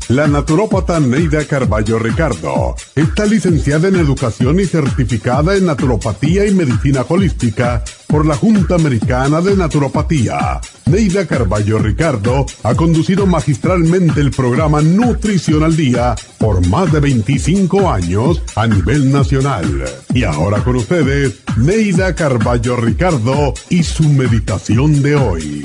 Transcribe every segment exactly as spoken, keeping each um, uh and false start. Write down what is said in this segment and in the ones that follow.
La naturópata Neida Carballo Ricardo está licenciada en Educación y certificada en Naturopatía y Medicina Holística por la Junta Americana de Naturopatía. Neida Carballo Ricardo ha conducido magistralmente el programa Nutrición al Día por más de veinticinco años a nivel nacional. Y ahora con ustedes, Neida Carballo Ricardo y su meditación de hoy.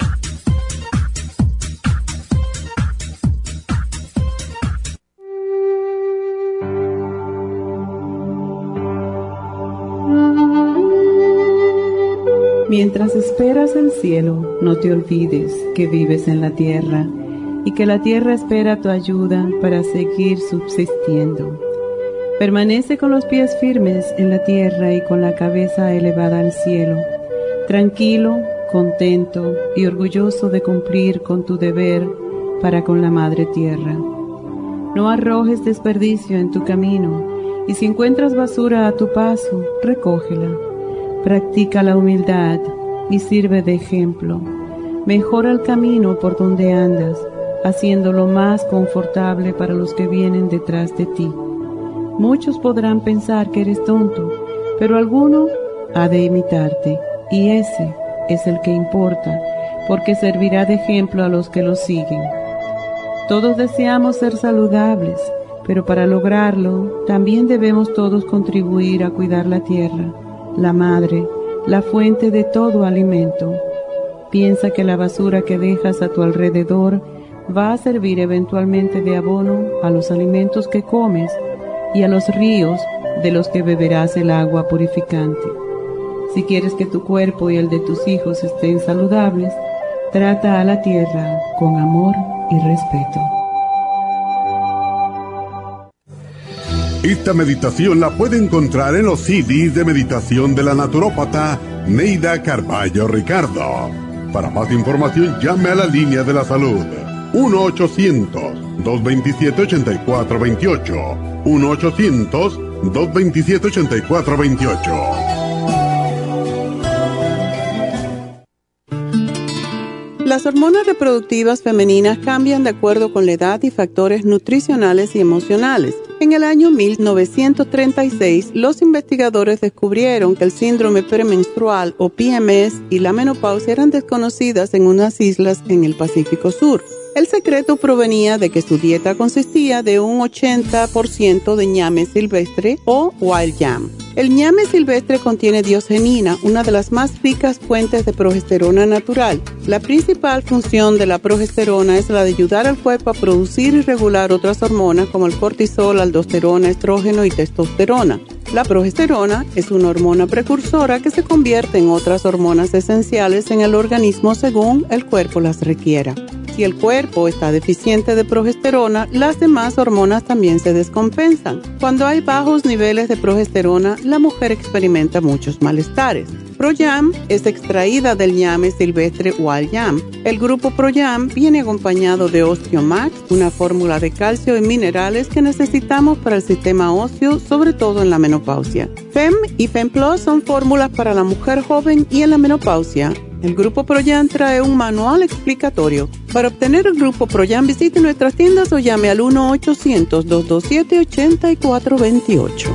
Mientras esperas el cielo, no te olvides que vives en la tierra y que la tierra espera tu ayuda para seguir subsistiendo. Permanece con los pies firmes en la tierra y con la cabeza elevada al cielo, tranquilo, contento y orgulloso de cumplir con tu deber para con la Madre Tierra. No arrojes desperdicio en tu camino y si encuentras basura a tu paso, recógela. Practica la humildad y sirve de ejemplo. Mejora el camino por donde andas, haciéndolo más confortable para los que vienen detrás de ti. Muchos podrán pensar que eres tonto, pero alguno ha de imitarte, y ese es el que importa, porque servirá de ejemplo a los que lo siguen. Todos deseamos ser saludables, pero para lograrlo, también debemos todos contribuir a cuidar la tierra, la madre, la fuente de todo alimento. Piensa que la basura que dejas a tu alrededor va a servir eventualmente de abono a los alimentos que comes y a los ríos de los que beberás el agua purificante. Si quieres que tu cuerpo y el de tus hijos estén saludables, trata a la tierra con amor y respeto. Esta meditación la puede encontrar en los C Ds de meditación de la naturópata Neida Carballo Ricardo. Para más información, llame a la línea de la salud uno ochocientos, dos veintisiete, ochenta y cuatro veintiocho. uno ochocientos, dos veintisiete, ochenta y cuatro veintiocho. Las hormonas reproductivas femeninas cambian de acuerdo con la edad y factores nutricionales y emocionales. En el año mil novecientos treinta y seis, los investigadores descubrieron que el síndrome premenstrual o P M S y la menopausia eran desconocidas en unas islas en el Pacífico Sur. El secreto provenía de que su dieta consistía de un ochenta por ciento de ñame silvestre o wild yam. El ñame silvestre contiene diosgenina, una de las más ricas fuentes de progesterona natural. La principal función de la progesterona es la de ayudar al cuerpo a producir y regular otras hormonas como el cortisol, aldosterona, estrógeno y testosterona. La progesterona es una hormona precursora que se convierte en otras hormonas esenciales en el organismo según el cuerpo las requiera. Si el cuerpo está deficiente de progesterona, las demás hormonas también se descompensan. Cuando hay bajos niveles de progesterona, la mujer experimenta muchos malestares. ProYam es extraída del ñame silvestre Wild Yam. El grupo ProYam viene acompañado de Osteomax, una fórmula de calcio y minerales que necesitamos para el sistema óseo, sobre todo en la menopausia. Fem y Fem Plus son fórmulas para la mujer joven y en la menopausia. El Grupo ProYam trae un manual explicatorio. Para obtener el Grupo ProYam, visite nuestras tiendas o llame al uno ochocientos, dos dos siete, ocho cuatro dos ocho.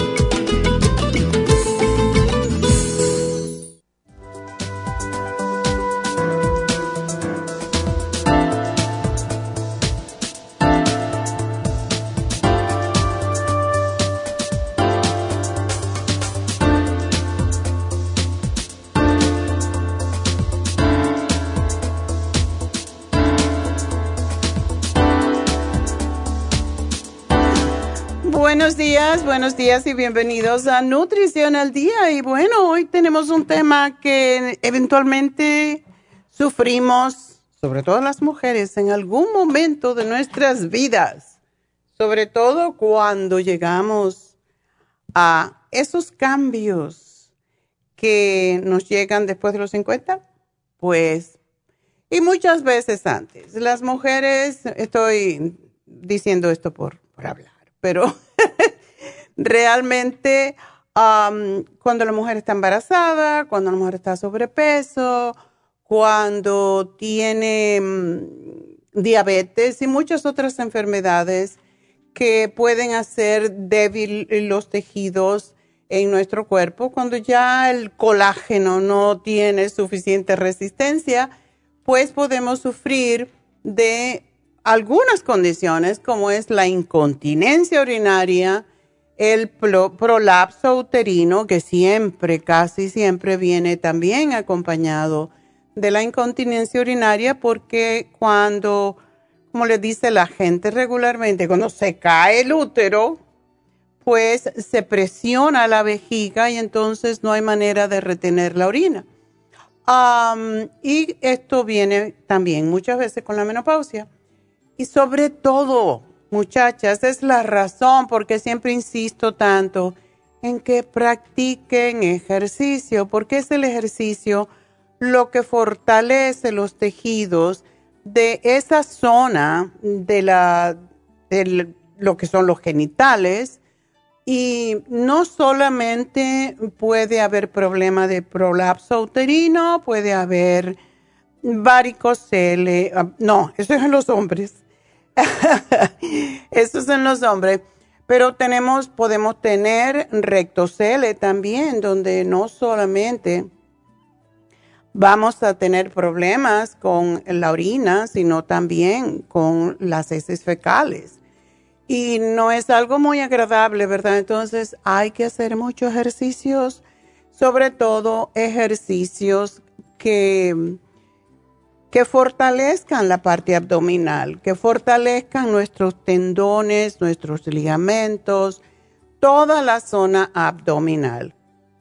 Buenos días, buenos días y bienvenidos a Nutrición al Día. Y bueno, hoy tenemos un tema que eventualmente sufrimos, sobre todo las mujeres, en algún momento de nuestras vidas. Sobre todo cuando llegamos a esos cambios que nos llegan después de los cincuenta, pues, y muchas veces antes. Las mujeres, estoy diciendo esto por, por hablar, pero realmente um, cuando la mujer está embarazada, cuando la mujer está sobrepeso, cuando tiene um, diabetes y muchas otras enfermedades que pueden hacer débil los tejidos en nuestro cuerpo. Cuando ya el colágeno no tiene suficiente resistencia, pues podemos sufrir de algunas condiciones como es la incontinencia urinaria, el prolapso uterino, que siempre, casi siempre viene también acompañado de la incontinencia urinaria, porque cuando, como le dice la gente regularmente, cuando se cae el útero, pues se presiona la vejiga y entonces no hay manera de retener la orina. Um, y esto viene también muchas veces con la menopausia. Y sobre todo, muchachas, es la razón por qué siempre insisto tanto en que practiquen ejercicio, porque es el ejercicio lo que fortalece los tejidos de esa zona de, la, de lo que son los genitales. Y no solamente puede haber problema de prolapso uterino, puede haber varicocele, no, eso es en los hombres. Eso es en los hombres. Pero tenemos, podemos tener rectocele también, donde no solamente vamos a tener problemas con la orina, sino también con las heces fecales. Y no es algo muy agradable, ¿verdad? Entonces hay que hacer muchos ejercicios, sobre todo ejercicios que, que fortalezcan la parte abdominal, que fortalezcan nuestros tendones, nuestros ligamentos, toda la zona abdominal.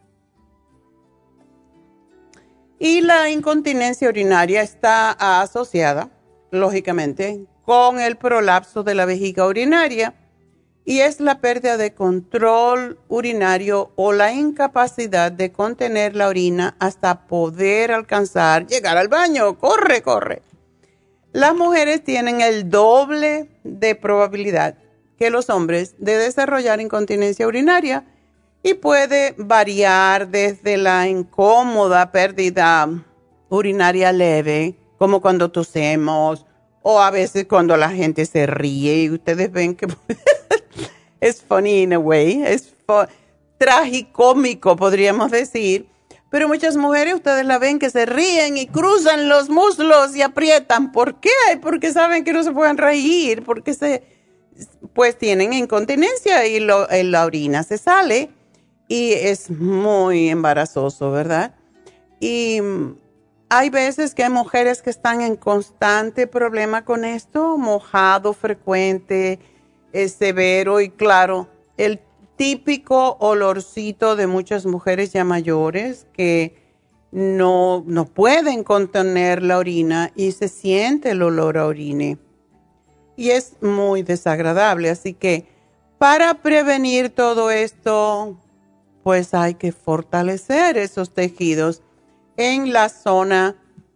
Y la incontinencia urinaria está asociada, lógicamente, con el prolapso de la vejiga urinaria y es la pérdida de control urinario o la incapacidad de contener la orina hasta poder alcanzar, llegar al baño. Corre, corre. Las mujeres tienen el doble de probabilidad que los hombres de desarrollar incontinencia urinaria y puede variar desde la incómoda pérdida urinaria leve, como cuando tosemos, o a veces cuando la gente se ríe y ustedes ven que es funny in a way, es tragicómico podríamos decir, pero muchas mujeres ustedes la ven que se ríen y cruzan los muslos y aprietan. ¿Por qué? Porque saben que no se pueden reír, porque se, pues tienen incontinencia y lo, la orina se sale y es muy embarazoso, ¿verdad? Y hay veces que hay mujeres que están en constante problema con esto, mojado frecuente, es severo y claro, el típico olorcito de muchas mujeres ya mayores que no, no pueden contener la orina y se siente el olor a orina. Y es muy desagradable, así que para prevenir todo esto, pues hay que fortalecer esos tejidos en la zona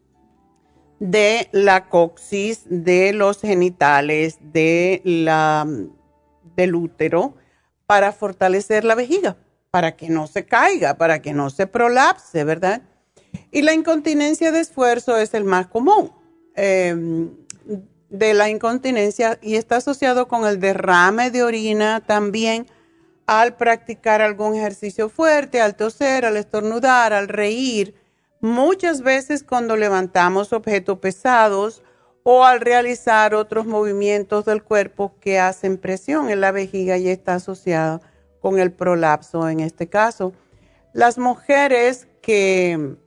de la coxis, de los genitales, de la, del útero, para fortalecer la vejiga, para que no se caiga, para que no se prolapse, ¿verdad? Y la incontinencia de esfuerzo es el más común eh, de la incontinencia y está asociado con el derrame de orina también al practicar algún ejercicio fuerte, al toser, al estornudar, al reír. Muchas veces cuando levantamos objetos pesados o al realizar otros movimientos del cuerpo que hacen presión en la vejiga y está asociado con el prolapso en este caso. Las mujeres que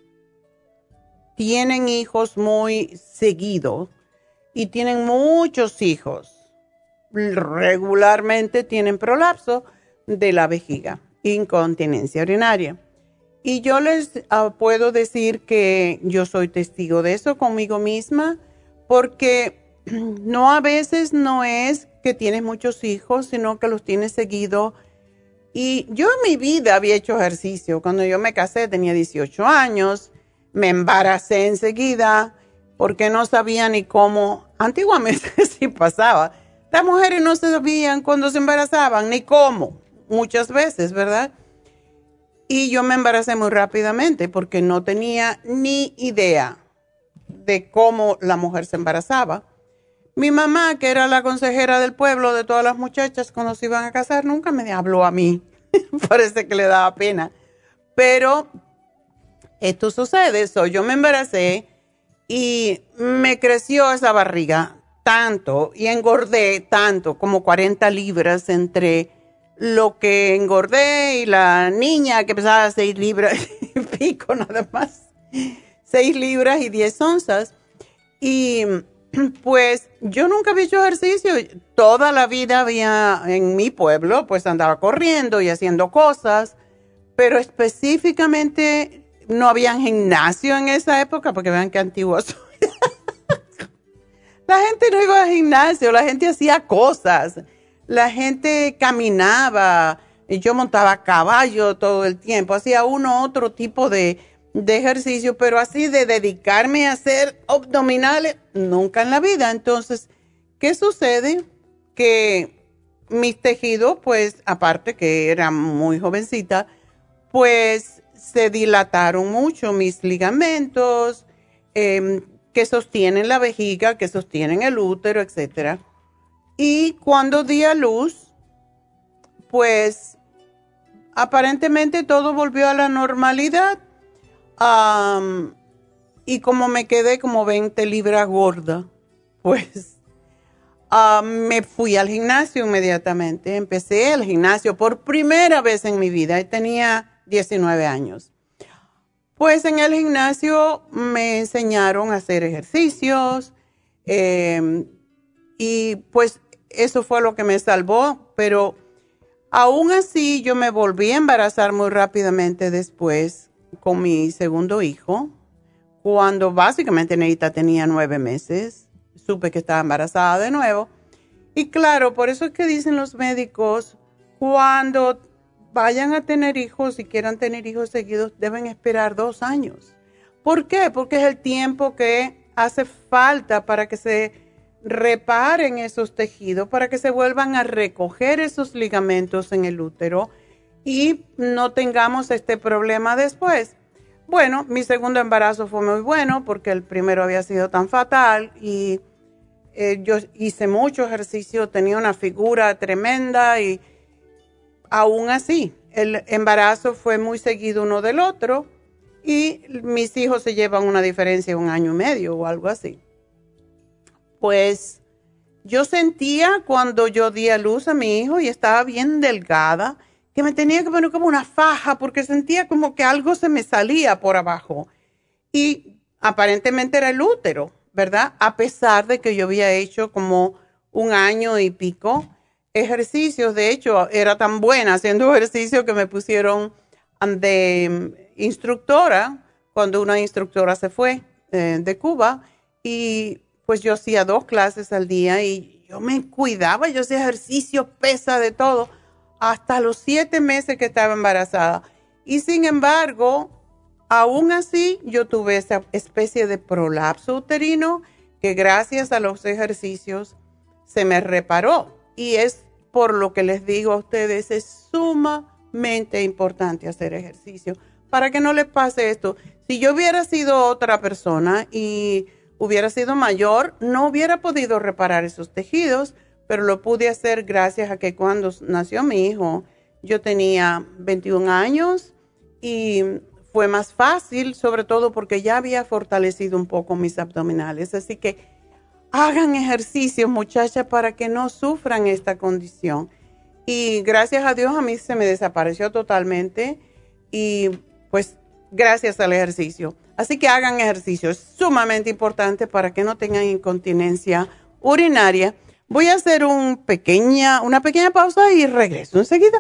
tienen hijos muy seguidos y tienen muchos hijos, regularmente tienen prolapso de la vejiga, incontinencia urinaria. Y yo les uh, puedo decir que yo soy testigo de eso conmigo misma, porque no a veces no es que tienes muchos hijos, sino que los tienes seguido. Y yo en mi vida había hecho ejercicio. Cuando yo me casé tenía dieciocho años, me embaracé enseguida porque no sabía ni cómo. Antiguamente sí pasaba. Las mujeres no sabían cuando se embarazaban ni cómo, muchas veces, ¿verdad? Y yo me embaracé muy rápidamente porque no tenía ni idea de cómo la mujer se embarazaba. Mi mamá, que era la consejera del pueblo de todas las muchachas cuando se iban a casar, nunca me habló a mí. Parece que le daba pena. Pero esto sucede. So, yo me embaracé y me creció esa barriga tanto y engordé tanto, como cuarenta libras entre lo que engordé y la niña que pesaba seis libras y pico nada más. seis libras y diez onzas. Y pues yo nunca había hecho ejercicio. Toda la vida había en mi pueblo, pues andaba corriendo y haciendo cosas, pero específicamente no había gimnasio en esa época, porque vean qué antiguo soy. La gente no iba al gimnasio, la gente hacía cosas, la gente caminaba, y yo montaba a caballo todo el tiempo, hacía uno otro tipo de, de ejercicio, pero así de dedicarme a hacer abdominales, nunca en la vida. Entonces, ¿qué sucede? Que mis tejidos, pues, aparte que era muy jovencita, pues se dilataron mucho mis ligamentos, eh, que sostienen la vejiga, que sostienen el útero, etcétera. Y cuando di a luz, pues aparentemente todo volvió a la normalidad. Um, y como me quedé como veinte libras gorda, pues uh, me fui al gimnasio inmediatamente. Empecé el gimnasio por primera vez en mi vida y tenía diecinueve años. Pues en el gimnasio me enseñaron a hacer ejercicios eh, y pues eso fue lo que me salvó, pero aún así yo me volví a embarazar muy rápidamente después con mi segundo hijo, cuando básicamente Neita tenía nueve meses, supe que estaba embarazada de nuevo. Y claro, por eso es que dicen los médicos, cuando vayan a tener hijos y quieran tener hijos seguidos, deben esperar dos años. ¿Por qué? Porque es el tiempo que hace falta para que se reparen esos tejidos, para que se vuelvan a recoger esos ligamentos en el útero y no tengamos este problema después. Bueno, mi segundo embarazo fue muy bueno porque el primero había sido tan fatal y eh, yo hice mucho ejercicio, tenía una figura tremenda y aún así, el embarazo fue muy seguido uno del otro y mis hijos se llevan una diferencia de un año y medio o algo así. Pues yo sentía cuando yo di a luz a mi hijo y estaba bien delgada, que me tenía que poner como una faja porque sentía como que algo se me salía por abajo. Y aparentemente era el útero, ¿verdad? A pesar de que yo había hecho como un año y pico ejercicios. De hecho, era tan buena haciendo ejercicio que me pusieron de instructora cuando una instructora se fue eh, de Cuba. Y pues yo hacía dos clases al día y yo me cuidaba, yo hacía ejercicio, pesa de todo, hasta los siete meses que estaba embarazada. Y sin embargo, aún así, yo tuve esa especie de prolapso uterino que gracias a los ejercicios se me reparó. Y es por lo que les digo a ustedes, es sumamente importante hacer ejercicio para que no les pase esto. Si yo hubiera sido otra persona y hubiera sido mayor, no hubiera podido reparar esos tejidos, pero lo pude hacer gracias a que cuando nació mi hijo, yo tenía veintiún años y fue más fácil, sobre todo porque ya había fortalecido un poco mis abdominales. Así que hagan ejercicios, muchachas, para que no sufran esta condición. Y gracias a Dios a mí se me desapareció totalmente y pues gracias al ejercicio. Así que hagan ejercicio, es sumamente importante para que no tengan incontinencia urinaria. Voy a hacer un pequeña, una pequeña pausa y regreso enseguida.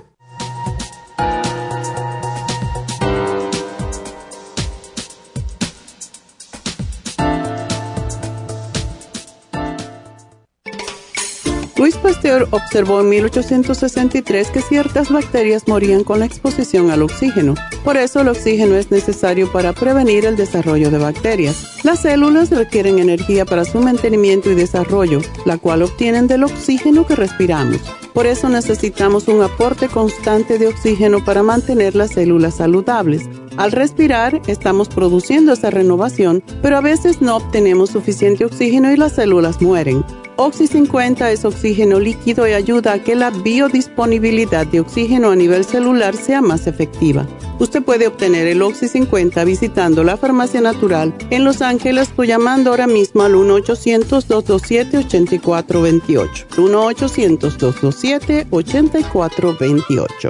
Luis Pasteur observó en mil ochocientos sesenta y tres que ciertas bacterias morían con la exposición al oxígeno. Por eso el oxígeno es necesario para prevenir el desarrollo de bacterias. Las células requieren energía para su mantenimiento y desarrollo, la cual obtienen del oxígeno que respiramos. Por eso necesitamos un aporte constante de oxígeno para mantener las células saludables. Al respirar, estamos produciendo esa renovación, pero a veces no obtenemos suficiente oxígeno y las células mueren. Oxy cincuenta es oxígeno líquido y ayuda a que la biodisponibilidad de oxígeno a nivel celular sea más efectiva. Usted puede obtener el Oxy cincuenta visitando la Farmacia Natural en Los Ángeles o llamando ahora mismo al uno ochocientos, dos dos siete, ocho cuatro dos ocho. uno ochocientos, dos dos siete, ocho cuatro dos ocho.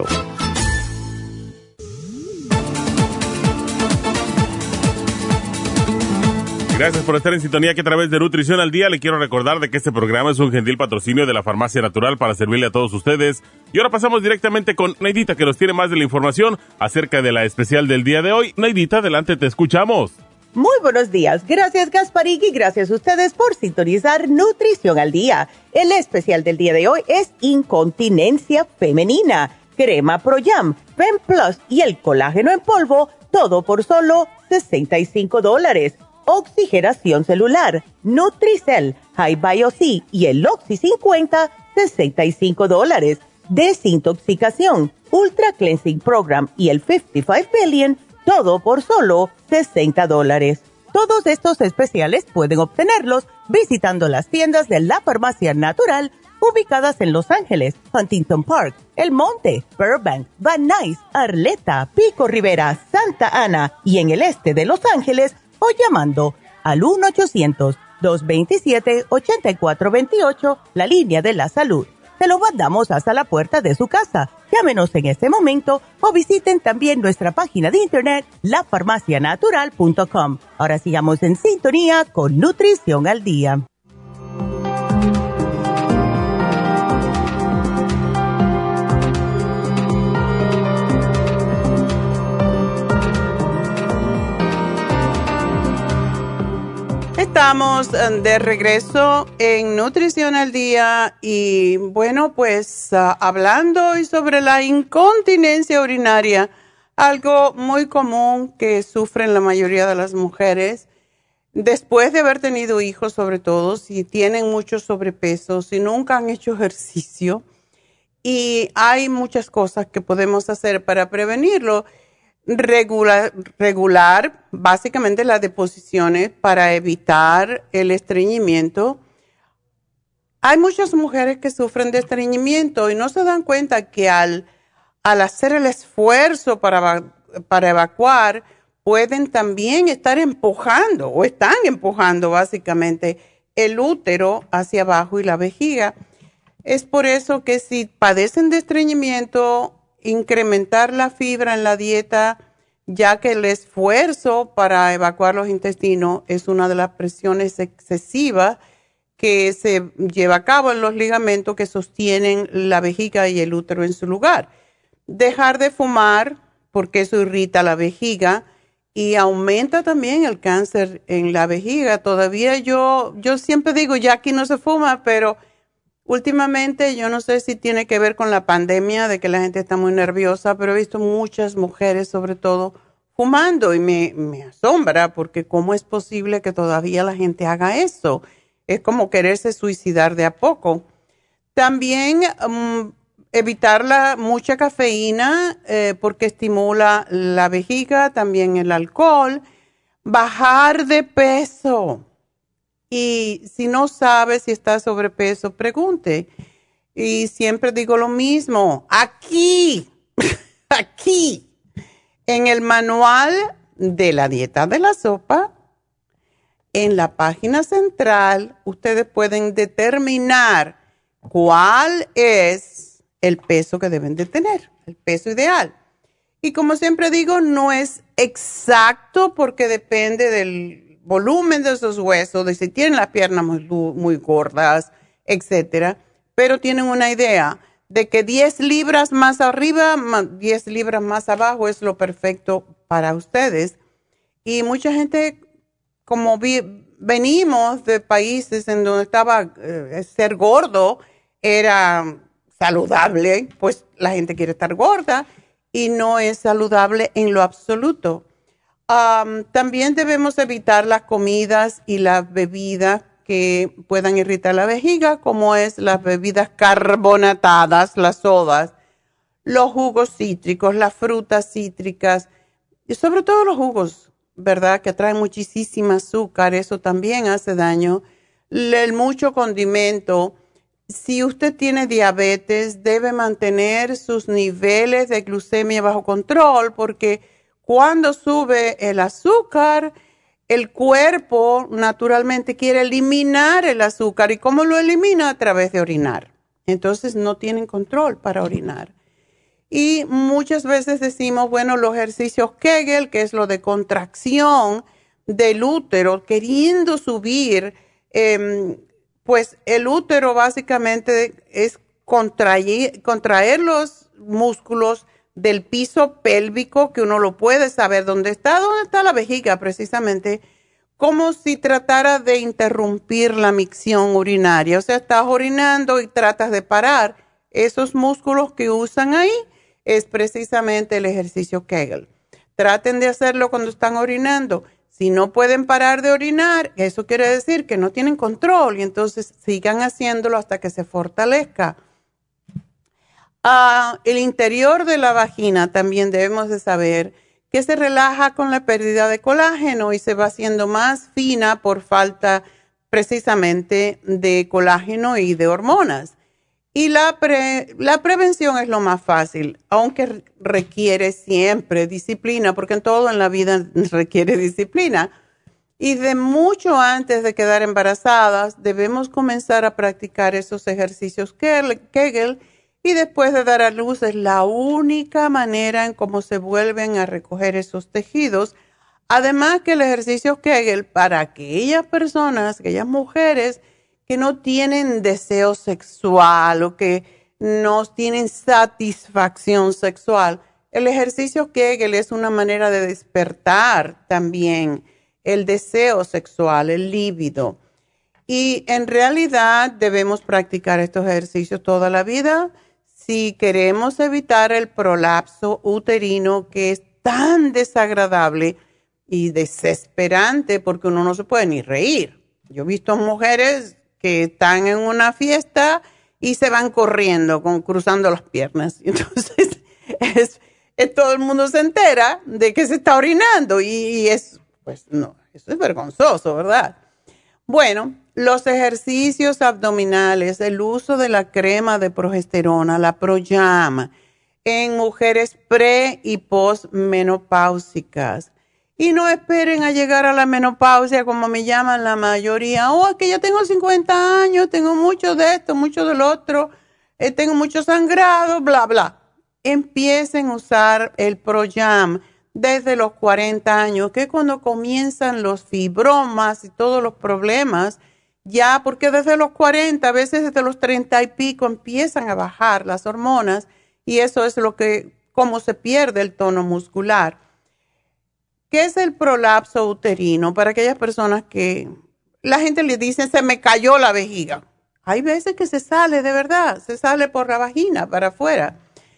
Gracias por estar en sintonía que a través de Nutrición al Día le quiero recordar de que este programa es un gentil patrocinio de la Farmacia Natural para servirle a todos ustedes. Y ahora pasamos directamente con Neidita, que nos tiene más de la información acerca de la especial del día de hoy. Neidita, adelante, te escuchamos. Muy buenos días. Gracias, Gasparín, y gracias a ustedes por sintonizar Nutrición al Día. El especial del día de hoy es Incontinencia Femenina, Crema Pro Jam, Fem Plus y el colágeno en polvo, todo por solo sesenta y cinco dólares. Oxigenación celular, Nutricel, High Bio-C y el Oxy cincuenta, sesenta y cinco dólares. Desintoxicación, Ultra Cleansing Program y el cincuenta y cinco Billion, todo por solo sesenta dólares. Todos estos especiales pueden obtenerlos visitando las tiendas de la Farmacia Natural ubicadas en Los Ángeles, Huntington Park, El Monte, Burbank, Van Nuys, Arleta, Pico Rivera, Santa Ana y en el este de Los Ángeles, o llamando al uno ochocientos, dos veintisiete, ochenta y cuatro veintiocho, la línea de la salud. Se lo mandamos hasta la puerta de su casa. Llámenos en este momento o visiten también nuestra página de internet, la farmacia natural punto com. Ahora sigamos en sintonía con Nutrición al Día. Estamos de regreso en Nutrición al Día y bueno, pues uh, hablando hoy sobre la incontinencia urinaria, algo muy común que sufren la mayoría de las mujeres después de haber tenido hijos, sobre todo si tienen mucho sobrepeso, si nunca han hecho ejercicio, y hay muchas cosas que podemos hacer para prevenirlo. Regular, regular básicamente las deposiciones para evitar el estreñimiento. Hay muchas mujeres que sufren de estreñimiento y no se dan cuenta que al, al hacer el esfuerzo para, para evacuar, pueden también estar empujando o están empujando básicamente el útero hacia abajo y la vejiga. Es por eso que si padecen de estreñimiento, incrementar la fibra en la dieta, ya que el esfuerzo para evacuar los intestinos es una de las presiones excesivas que se lleva a cabo en los ligamentos que sostienen la vejiga y el útero en su lugar. Dejar de fumar, porque eso irrita la vejiga y aumenta también el cáncer en la vejiga. Todavía yo, yo siempre digo, ya aquí no se fuma, pero últimamente, yo no sé si tiene que ver con la pandemia, de que la gente está muy nerviosa, pero he visto muchas mujeres, sobre todo, fumando y me, me asombra porque cómo es posible que todavía la gente haga eso. Es como quererse suicidar de a poco. También um, evitar la mucha cafeína eh, porque estimula la vejiga, también el alcohol. Bajar de peso. Y si no sabe si está sobrepeso, pregunte. Y siempre digo lo mismo. Aquí, aquí, en el manual de la dieta de la sopa, en la página central, ustedes pueden determinar cuál es el peso que deben de tener, el peso ideal. Y como siempre digo, no es exacto porque depende del volumen de esos huesos, de si tienen las piernas muy, muy gordas, etcétera, pero tienen una idea de que diez libras más arriba, diez libras más abajo es lo perfecto para ustedes. Y mucha gente, como vi, venimos de países en donde estaba eh, ser gordo era saludable, pues la gente quiere estar gorda y no es saludable en lo absoluto. Um, también debemos evitar las comidas y las bebidas que puedan irritar la vejiga, como es las bebidas carbonatadas, las sodas, los jugos cítricos, las frutas cítricas y sobre todo los jugos, ¿verdad? Que traen muchísima azúcar, eso también hace daño. el mucho condimento. Si usted tiene diabetes, debe mantener sus niveles de glucemia bajo control, porque cuando sube el azúcar, el cuerpo naturalmente quiere eliminar el azúcar. ¿Y cómo lo elimina? A través de orinar. Entonces no tienen control para orinar. Y muchas veces decimos, bueno, los ejercicios Kegel, que es lo de contracción del útero, queriendo subir, eh, pues el útero básicamente es contraer, contraer los músculos del piso pélvico, que uno lo puede saber dónde está, dónde está la vejiga precisamente, como si tratara de interrumpir la micción urinaria. O sea, estás orinando y tratas de parar. Esos músculos que usan ahí es precisamente el ejercicio Kegel. Traten de hacerlo cuando están orinando. Si no pueden parar de orinar, eso quiere decir que no tienen control y entonces sigan haciéndolo hasta que se fortalezca. Uh, el interior de la vagina también debemos de saber que se relaja con la pérdida de colágeno y se va haciendo más fina por falta precisamente de colágeno y de hormonas. Y la, pre, la prevención es lo más fácil, aunque requiere siempre disciplina, porque en todo en la vida requiere disciplina. Y de mucho antes de quedar embarazadas, debemos comenzar a practicar esos ejercicios Kegel, y después de dar a luz es la única manera en cómo se vuelven a recoger esos tejidos. Además que el ejercicio Kegel, para aquellas personas, aquellas mujeres que no tienen deseo sexual o que no tienen satisfacción sexual, el ejercicio Kegel es una manera de despertar también el deseo sexual, el líbido. Y en realidad debemos practicar estos ejercicios toda la vida si queremos evitar el prolapso uterino, que es tan desagradable y desesperante porque uno no se puede ni reír. Yo he visto mujeres que están en una fiesta y se van corriendo, con, cruzando las piernas. Entonces, es, es, todo el mundo se entera de que se está orinando y, y es, pues no, eso es vergonzoso, ¿verdad? Bueno, los ejercicios abdominales, el uso de la crema de progesterona, la Proyam, en mujeres pre y posmenopáusicas. Y no esperen a llegar a la menopausia como me llaman la mayoría. Oh, es que ya tengo cincuenta años, tengo mucho de esto, mucho del otro, eh, tengo mucho sangrado, bla, bla. Empiecen a usar el Proyam desde los cuarenta años, que es cuando comienzan los fibromas y todos los problemas, ya porque desde los cuarenta, a veces desde los treinta y pico, empiezan a bajar las hormonas y eso es lo que, cómo se pierde el tono muscular. ¿Qué es el prolapso uterino? Para aquellas personas que la gente les dice, se me cayó la vejiga. Hay veces que se sale de verdad, se sale por la vagina para afuera.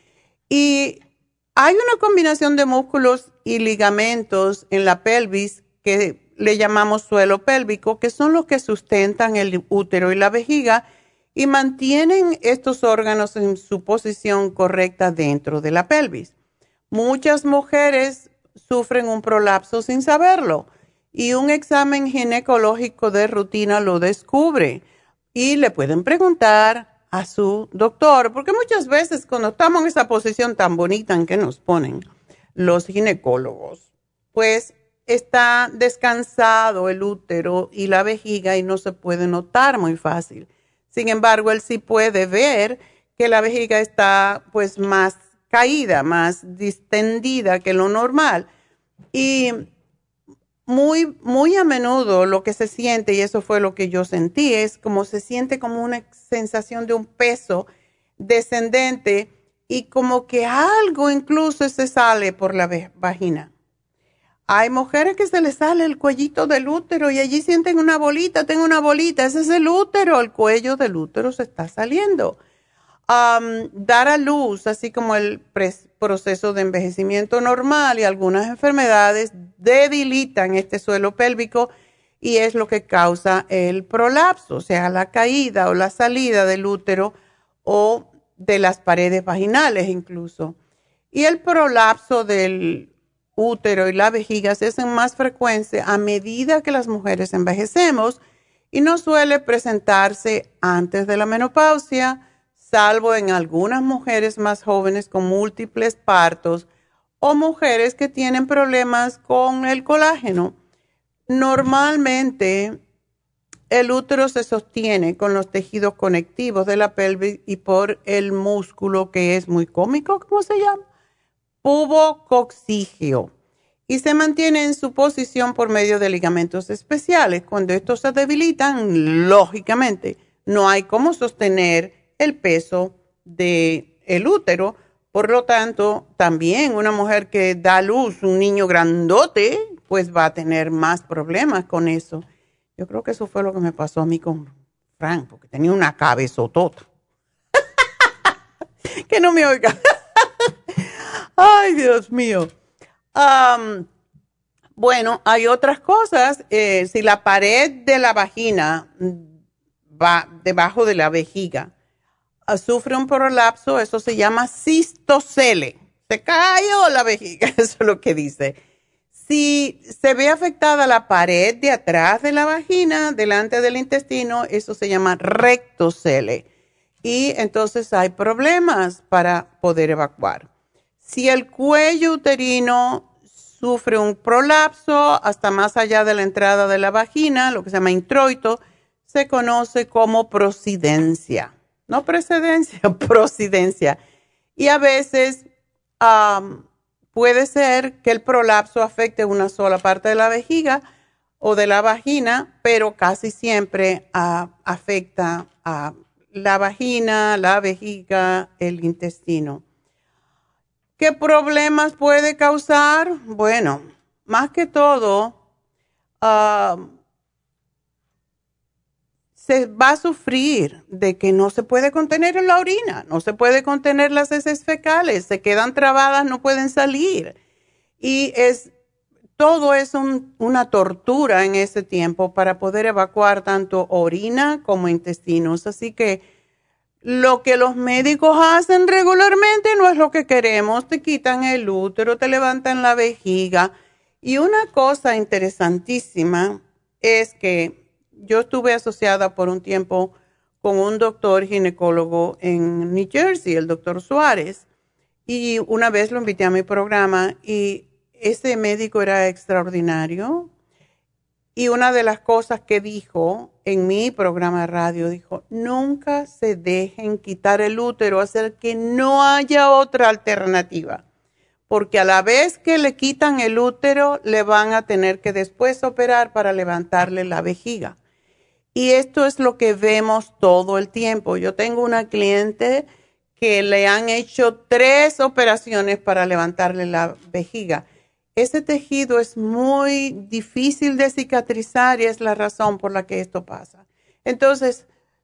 Y hay una combinación de músculos y ligamentos en la pelvis que le llamamos suelo pélvico, que son los que sustentan el útero y la vejiga y mantienen estos órganos en su posición correcta dentro de la pelvis. Muchas mujeres sufren un prolapso sin saberlo y un examen ginecológico de rutina lo descubre y le pueden preguntar a su doctor, porque muchas veces cuando estamos en esa posición tan bonita en que nos ponen los ginecólogos, pues está descansado el útero y la vejiga y no se puede notar muy fácil. Sin embargo, él sí puede ver que la vejiga está pues más caída, más distendida que lo normal. Y muy, muy a menudo lo que se siente, y eso fue lo que yo sentí, es como se siente como una sensación de un peso descendente y como que algo incluso se sale por la vagina. Hay mujeres que se les sale el cuellito del útero y allí sienten una bolita, tengo una bolita, ese es el útero, el cuello del útero se está saliendo. Um, dar a luz, así como el proceso de envejecimiento normal y algunas enfermedades debilitan este suelo pélvico y es lo que causa el prolapso, o sea, la caída o la salida del útero o de las paredes vaginales incluso. Y el prolapso del útero y la vejiga se hacen más frecuentes a medida que las mujeres envejecemos y no suele presentarse antes de la menopausia, salvo en algunas mujeres más jóvenes con múltiples partos o mujeres que tienen problemas con el colágeno. Normalmente, el útero se sostiene con los tejidos conectivos de la pelvis y por el músculo que es muy cómico, ¿cómo se llama? Pubococcígeo. Y se mantiene en su posición por medio de ligamentos especiales. Cuando estos se debilitan, lógicamente, no hay cómo sostener el peso del útero. Por lo tanto, también una mujer que da a luz un niño grandote, pues va a tener más problemas con eso. Yo creo que eso fue lo que me pasó a mí con Frank, porque tenía una cabezotota. Que no me oiga. Ay, Dios mío. Um, bueno, hay otras cosas. Eh, si la pared de la vagina va debajo de la vejiga, uh, sufre un prolapso, eso se llama cistocele. Se cayó la vejiga, eso es lo que dice. Si se ve afectada la pared de atrás de la vagina, delante del intestino, eso se llama rectocele. Y entonces hay problemas para poder evacuar. Si el cuello uterino sufre un prolapso hasta más allá de la entrada de la vagina, lo que se llama introito, se conoce como prosidencia. No precedencia, prosidencia. Y a veces um, puede ser que el prolapso afecte una sola parte de la vejiga o de la vagina, pero casi siempre uh, afecta a la vagina, la vejiga, el intestino. ¿Qué problemas puede causar? Bueno, más que todo, uh, se va a sufrir de que no se puede contener en la orina, no se puede contener las heces fecales, se quedan trabadas, no pueden salir. Y es, todo es un, una tortura en ese tiempo para poder evacuar tanto orina como intestinos. Así que lo que los médicos hacen regularmente no es lo que queremos. Te quitan el útero, te levantan la vejiga. Y una cosa interesantísima es que yo estuve asociada por un tiempo con un doctor ginecólogo en New Jersey, el doctor Suárez. Y una vez lo invité a mi programa y ese médico era extraordinario. Y una de las cosas que dijo en mi programa de radio, dijo, nunca se dejen quitar el útero, hacer que no haya otra alternativa. Porque a la vez que le quitan el útero, le van a tener que después operar para levantarle la vejiga. Y esto es lo que vemos todo el tiempo. Yo tengo una cliente que le han hecho tres operaciones para levantarle la vejiga. Ese tejido es muy difícil de cicatrizar y es la razón por la que esto pasa. Entonces,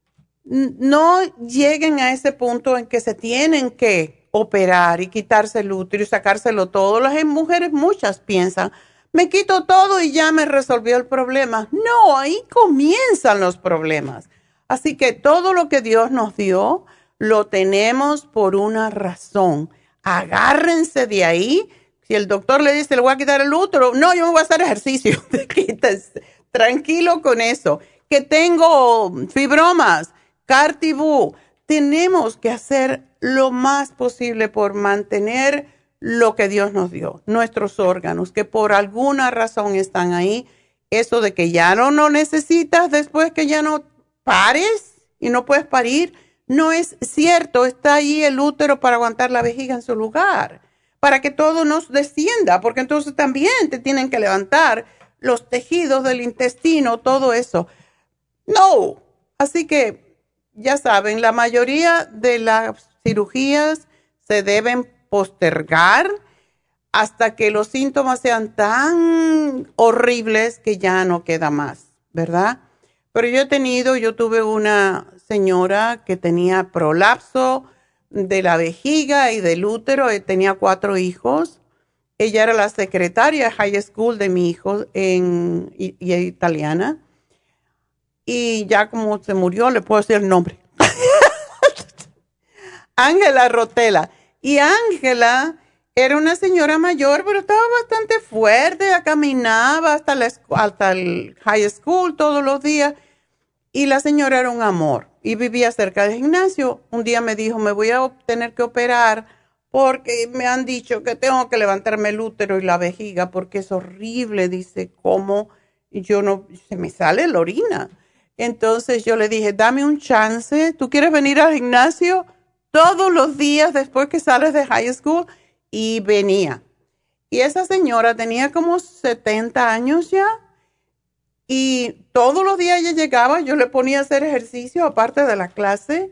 no lleguen a ese punto en que se tienen que operar y quitarse el útero y sacárselo todo. Las mujeres, muchas piensan, me quito todo y ya me resolvió el problema. No, ahí comienzan los problemas. Así que todo lo que Dios nos dio, lo tenemos por una razón. Agárrense de ahí. Si el doctor le dice, le voy a quitar el útero, no, yo me voy a hacer ejercicio. Te quitas. Tranquilo con eso. Que tengo fibromas, Cartibú. Tenemos que hacer lo más posible por mantener lo que Dios nos dio, nuestros órganos, que por alguna razón están ahí. Eso de que ya no lo necesitas después que ya no pares y no puedes parir, no es cierto. Está ahí el útero para aguantar la vejiga en su lugar, para que todo nos descienda, porque entonces también te tienen que levantar los tejidos del intestino, todo eso. No, así que ya saben, la mayoría de las cirugías se deben postergar hasta que los síntomas sean tan horribles que ya no queda más, ¿verdad? Pero yo he tenido, yo tuve una señora que tenía prolapso de la vejiga y del útero, tenía cuatro hijos. Ella era la secretaria de high school de mi hijo en, y, y italiana. Y ya como se murió, le puedo decir el nombre. Ángela Rotela. Y Ángela era una señora mayor, pero estaba bastante fuerte, caminaba hasta, la, hasta el high school todos los días. Y la señora era un amor y vivía cerca del gimnasio. Un día me dijo, me voy a tener que operar porque me han dicho que tengo que levantarme el útero y la vejiga porque es horrible. Dice, ¿cómo? Yo no, se me sale la orina. Entonces yo le dije, dame un chance. ¿Tú quieres venir al gimnasio todos los días después que sales de high school? Y venía. Y esa señora tenía como setenta años ya. Y todos los días ella llegaba, yo le ponía a hacer ejercicio aparte de la clase,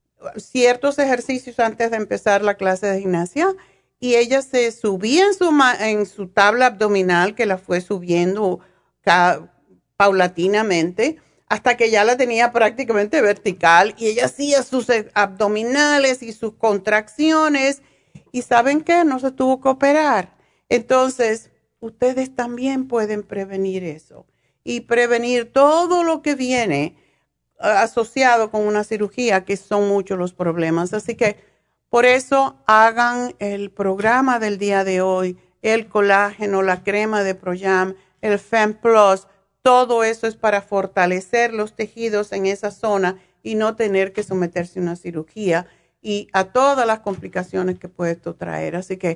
ciertos ejercicios antes de empezar la clase de gimnasia, y ella se subía en su, en su tabla abdominal, que la fue subiendo cada, paulatinamente, hasta que ya la tenía prácticamente vertical, y ella hacía sus abdominales y sus contracciones, y ¿saben qué? No se tuvo que operar. Entonces, ustedes también pueden prevenir eso. Y prevenir todo lo que viene uh, asociado con una cirugía, que son muchos los problemas. Así que por eso hagan el programa del día de hoy, el colágeno, la crema de ProYam, el FemPlus, todo eso es para fortalecer los tejidos en esa zona y no tener que someterse a una cirugía y a todas las complicaciones que puede esto traer. Así que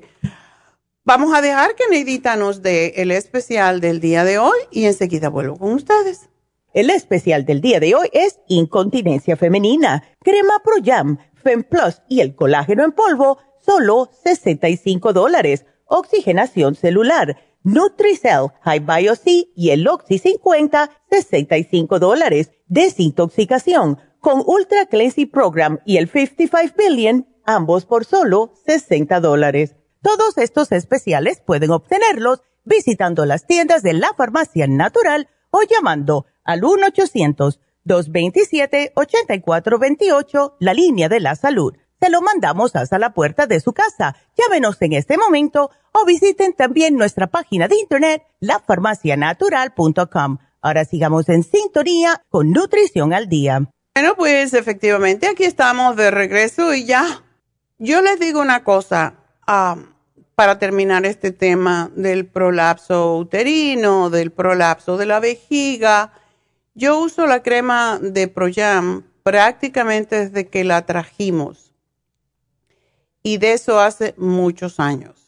vamos a dejar que Neidita nos dé el especial del día de hoy y enseguida vuelvo con ustedes. El especial del día de hoy es incontinencia femenina, crema ProYam, FemPlus y el colágeno en polvo, solo sesenta y cinco dólares. Oxigenación celular, Nutricell, High Bio-C y el Oxy cincuenta, sesenta y cinco dólares. Desintoxicación con Ultra Cleansing Program y el cincuenta y cinco Billion, ambos por solo sesenta dólares. Todos estos especiales pueden obtenerlos visitando las tiendas de la Farmacia Natural o llamando al uno ochocientos, dos veintisiete, ochenta y cuatro veintiocho, la línea de la salud. Se lo mandamos hasta la puerta de su casa. Llámenos en este momento o visiten también nuestra página de internet, la farmacia natural punto com. Ahora sigamos en sintonía con Nutrición al Día. Bueno, pues efectivamente aquí estamos de regreso y ya. Yo les digo una cosa. Um, para terminar este tema del prolapso uterino, del prolapso de la vejiga, yo uso la crema de ProYam prácticamente desde que la trajimos. Y de eso hace muchos años.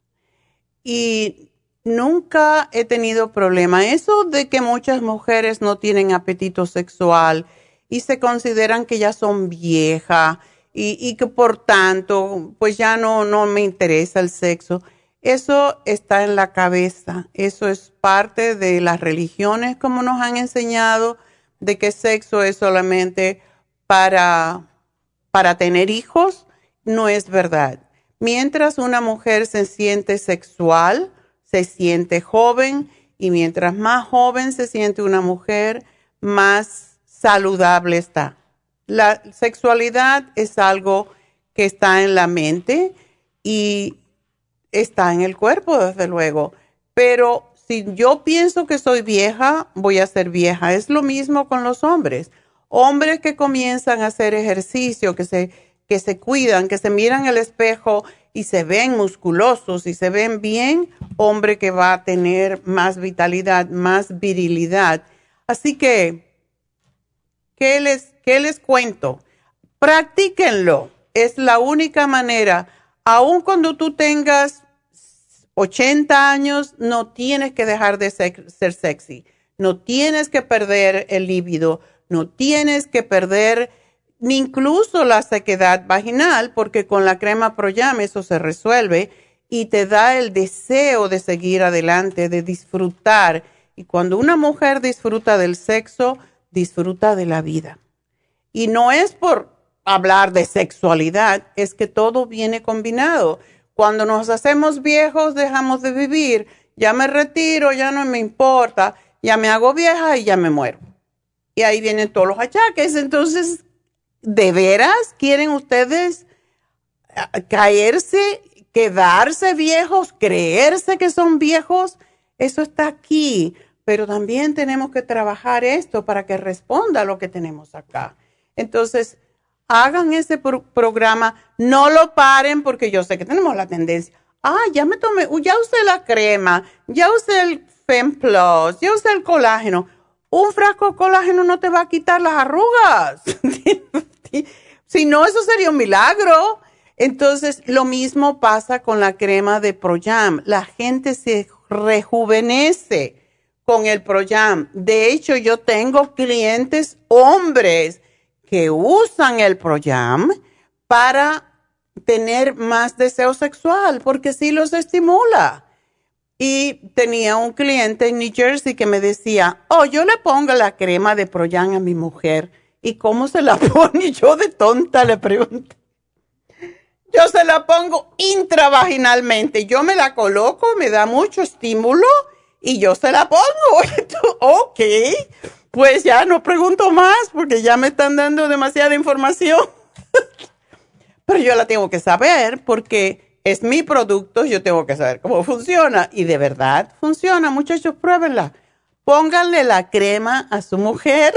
Y nunca he tenido problema. Eso de que muchas mujeres no tienen apetito sexual y se consideran que ya son viejas, Y, y que por tanto, pues ya no, no me interesa el sexo. Eso está en la cabeza. Eso es parte de las religiones, como nos han enseñado, de que sexo es solamente para, para tener hijos. No es verdad. Mientras una mujer se siente sexual, se siente joven, y mientras más joven se siente una mujer, más saludable está. La sexualidad es algo que está en la mente y está en el cuerpo, desde luego. Pero si yo pienso que soy vieja, voy a ser vieja. Es lo mismo con los hombres. Hombres que comienzan a hacer ejercicio, que se, que se cuidan, que se miran al espejo y se ven musculosos y se ven bien, hombre que va a tener más vitalidad, más virilidad. Así que, ¿qué les ¿Qué les cuento? Practíquenlo. Es la única manera. Aun cuando tú tengas ochenta años, no tienes que dejar de ser, ser sexy. No tienes que perder el líbido. No tienes que perder ni incluso la sequedad vaginal, porque con la crema ProYam eso se resuelve y te da el deseo de seguir adelante, de disfrutar. Y cuando una mujer disfruta del sexo, disfruta de la vida. Y no es por hablar de sexualidad, es que todo viene combinado. Cuando nos hacemos viejos, dejamos de vivir. Ya me retiro, ya no me importa, ya me hago vieja y ya me muero. Y ahí vienen todos los achaques. Entonces, ¿de veras quieren ustedes caerse, quedarse viejos, creerse que son viejos? Eso está aquí. Pero también tenemos que trabajar esto para que responda a lo que tenemos acá. Entonces, hagan ese pro programa, no lo paren porque yo sé que tenemos la tendencia. Ah, ya me tomé, ya usé la crema, ya usé el FemPlus, ya usé el colágeno. un frasco de colágeno no te va a quitar las arrugas. Si no, eso sería un milagro. Entonces, lo mismo pasa con la crema de Pro-Jam. La gente se rejuvenece con el Pro-Jam. De hecho, yo tengo clientes hombres que usan el Pro-Jam para tener más deseo sexual, porque sí los estimula. Y tenía un cliente en New Jersey que me decía, oh, yo le pongo la crema de Pro-Jam a mi mujer. ¿Y cómo se la pone? Yo de tonta le pregunté. Yo se la pongo intravaginalmente. Yo me la coloco, me da mucho estímulo y yo se la pongo. Ok, pues ya no pregunto más porque ya me están dando demasiada información. Pero yo la tengo que saber porque es mi producto, yo tengo que saber cómo funciona. Y de verdad funciona, muchachos, pruébenla. Pónganle la crema a su mujer.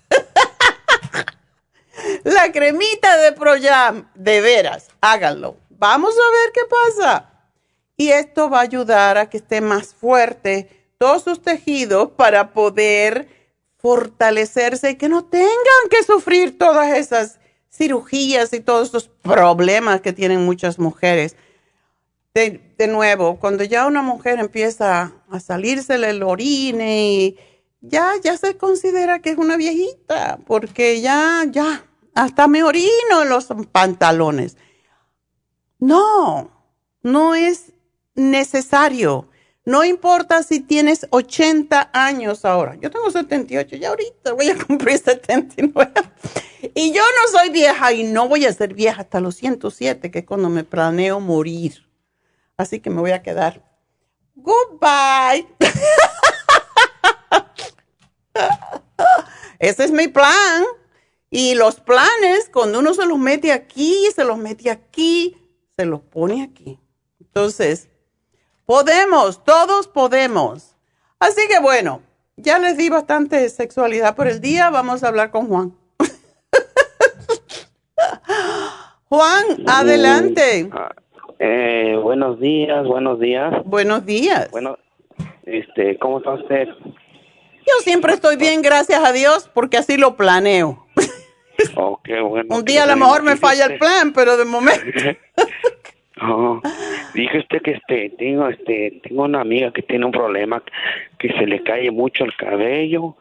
La cremita de Pro-Jam, de veras, háganlo. Vamos a ver qué pasa. Y esto va a ayudar a que esté más fuerte todos sus tejidos para poder fortalecerse y que no tengan que sufrir todas esas cirugías y todos esos problemas que tienen muchas mujeres. De, de nuevo, cuando ya una mujer empieza a salírsele el orine y ya, ya se considera que es una viejita, porque ya, ya, hasta me orino en los pantalones. No, no es necesario. No importa si tienes ochenta años ahora. Yo tengo setenta y ocho, ya ahorita voy a cumplir setenta y nueve. Y yo no soy vieja y no voy a ser vieja hasta los ciento siete, que es cuando me planeo morir. Así que me voy a quedar. Goodbye. Ese es mi plan. Y los planes, cuando uno se los mete aquí, se los mete aquí, se los pone aquí. Entonces, podemos, todos podemos. Así que bueno, ya les di bastante sexualidad por el día. Vamos a hablar con Juan. Juan, adelante. Eh, buenos días, buenos días. Buenos días. Bueno, este, ¿cómo está usted? Yo siempre estoy bien, gracias a Dios, porque así lo planeo. Oh, qué bueno. Un día a lo mejor me falla el plan, pero de momento. Oh, dije usted que este tengo este tengo una amiga que tiene un problema, que se le cae mucho el cabello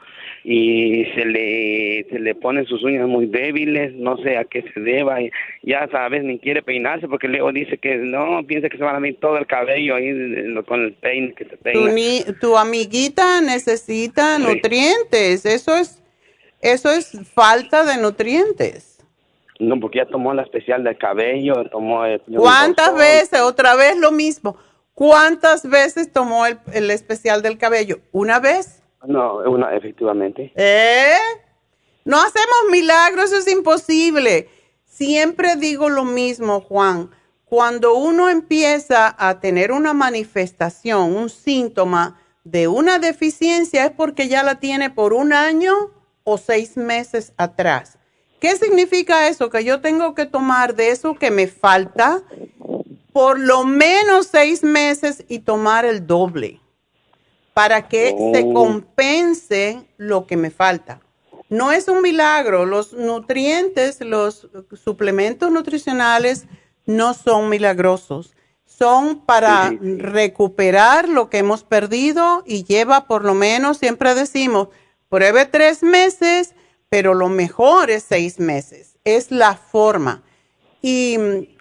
y se le se le ponen sus uñas muy débiles, no sé a qué se deba, y ya sabes, ni quiere peinarse porque luego dice que no, piensa que se va a venir todo el cabello ahí con el peine que se peina. Tu, ni, tu amiguita necesita sí. nutrientes, eso es eso es falta de nutrientes. No, porque ya tomó la especial del cabello, tomó el... ¿Cuántas veces? Otra vez lo mismo. ¿Cuántas veces tomó el, el especial del cabello? ¿Una vez? No, una, efectivamente. ¿Eh? No hacemos milagros, eso es imposible. Siempre digo lo mismo, Juan. Cuando uno empieza a tener una manifestación, un síntoma de una deficiencia, es porque ya la tiene por un año o seis meses atrás. ¿Qué significa eso? Que yo tengo que tomar de eso que me falta por lo menos seis meses y tomar el doble para que oh. se compense lo que me falta. No es un milagro. Los nutrientes, los suplementos nutricionales no son milagrosos. Son para sí, sí, sí. recuperar lo que hemos perdido y lleva por lo menos, siempre decimos, pruebe tres meses, pero lo mejor es seis meses. Es la forma. Y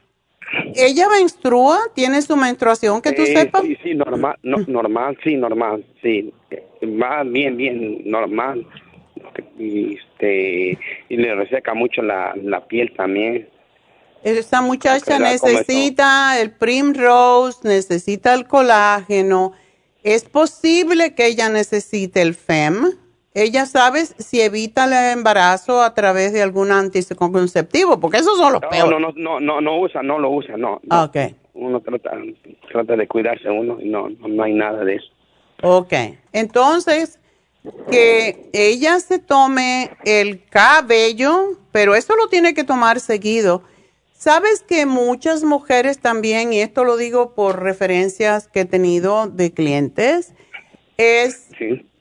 ella menstrua, tiene su menstruación, que tú sí, sepas. Sí, sí, normal, no, normal, sí, normal, sí. Va bien, bien, normal. Y, este, y le reseca mucho la, la piel también. Esa muchacha necesita el Primrose, necesita el colágeno. Es posible que ella necesite el F E M. Ella sabe si evita el embarazo a través de algún anticonceptivo, porque esos son los no, peores. No, no, no, no, no usa, no lo usa, no. no. Okay. Uno trata, trata de cuidarse uno y no, no, no hay nada de eso. Ok, entonces que ella se tome el cabello, pero eso lo tiene que tomar seguido. Sabes que muchas mujeres también, y esto lo digo por referencias que he tenido de clientes, es... Sí.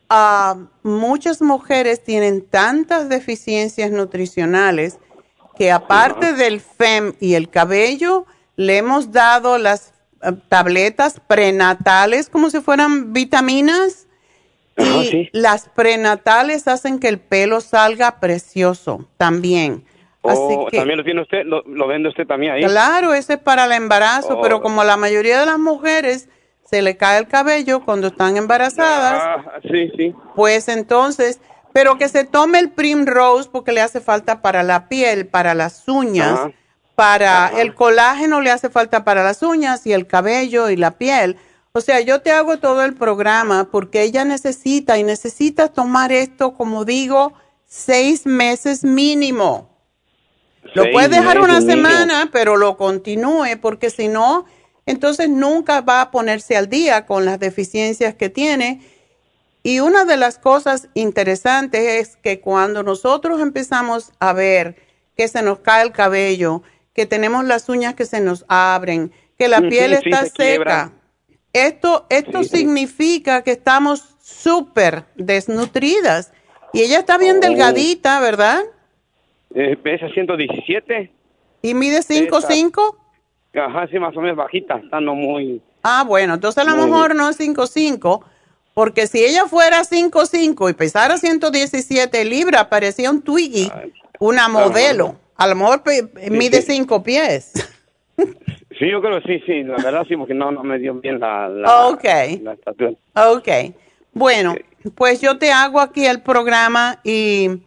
uh, muchas mujeres tienen tantas deficiencias nutricionales que aparte uh-huh. del F E M y el cabello, le hemos dado las uh, tabletas prenatales como si fueran vitaminas. Uh-huh, y sí. las prenatales hacen que el pelo salga precioso también. Oh, Así que, ¿también lo tiene usted? ¿Lo, lo vende usted también ahí? Claro, ese es para el embarazo, oh. pero como la mayoría de las mujeres se le cae el cabello cuando están embarazadas, ah, sí, sí. pues entonces, pero que se tome el Primrose porque le hace falta para la piel, para las uñas, Ajá. para Ajá. el colágeno le hace falta para las uñas y el cabello y la piel. O sea, yo te hago todo el programa porque ella necesita y necesita tomar esto, como digo, seis meses mínimo. Lo Seis puedes dejar una meses, semana, mínimo. pero lo continúe porque si no, entonces nunca va a ponerse al día con las deficiencias que tiene. Y una de las cosas interesantes es que cuando nosotros empezamos a ver que se nos cae el cabello, que tenemos las uñas que se nos abren, que la Sí, piel sí, está se quiebra. seca, esto, esto Sí, sí. significa que estamos súper desnutridas. Y ella está bien Oh. delgadita, ¿verdad? Eh, pesa ciento diecisiete. ¿Y mide cinco cinco? Ajá, sí, más o menos bajita, estando muy... Ah, bueno, entonces a lo Muy mejor bien. no es cinco cinco, porque si ella fuera cinco cinco y pesara ciento diecisiete libras, parecía un Twiggy, Ay, una modelo. ajá. A lo mejor pe- mide sí. cinco pies. Sí, yo creo que sí, sí, la verdad sí, porque no, no me dio bien la, la, Ok. la estatura. Ok. Bueno, Ok. pues yo te hago aquí el programa y,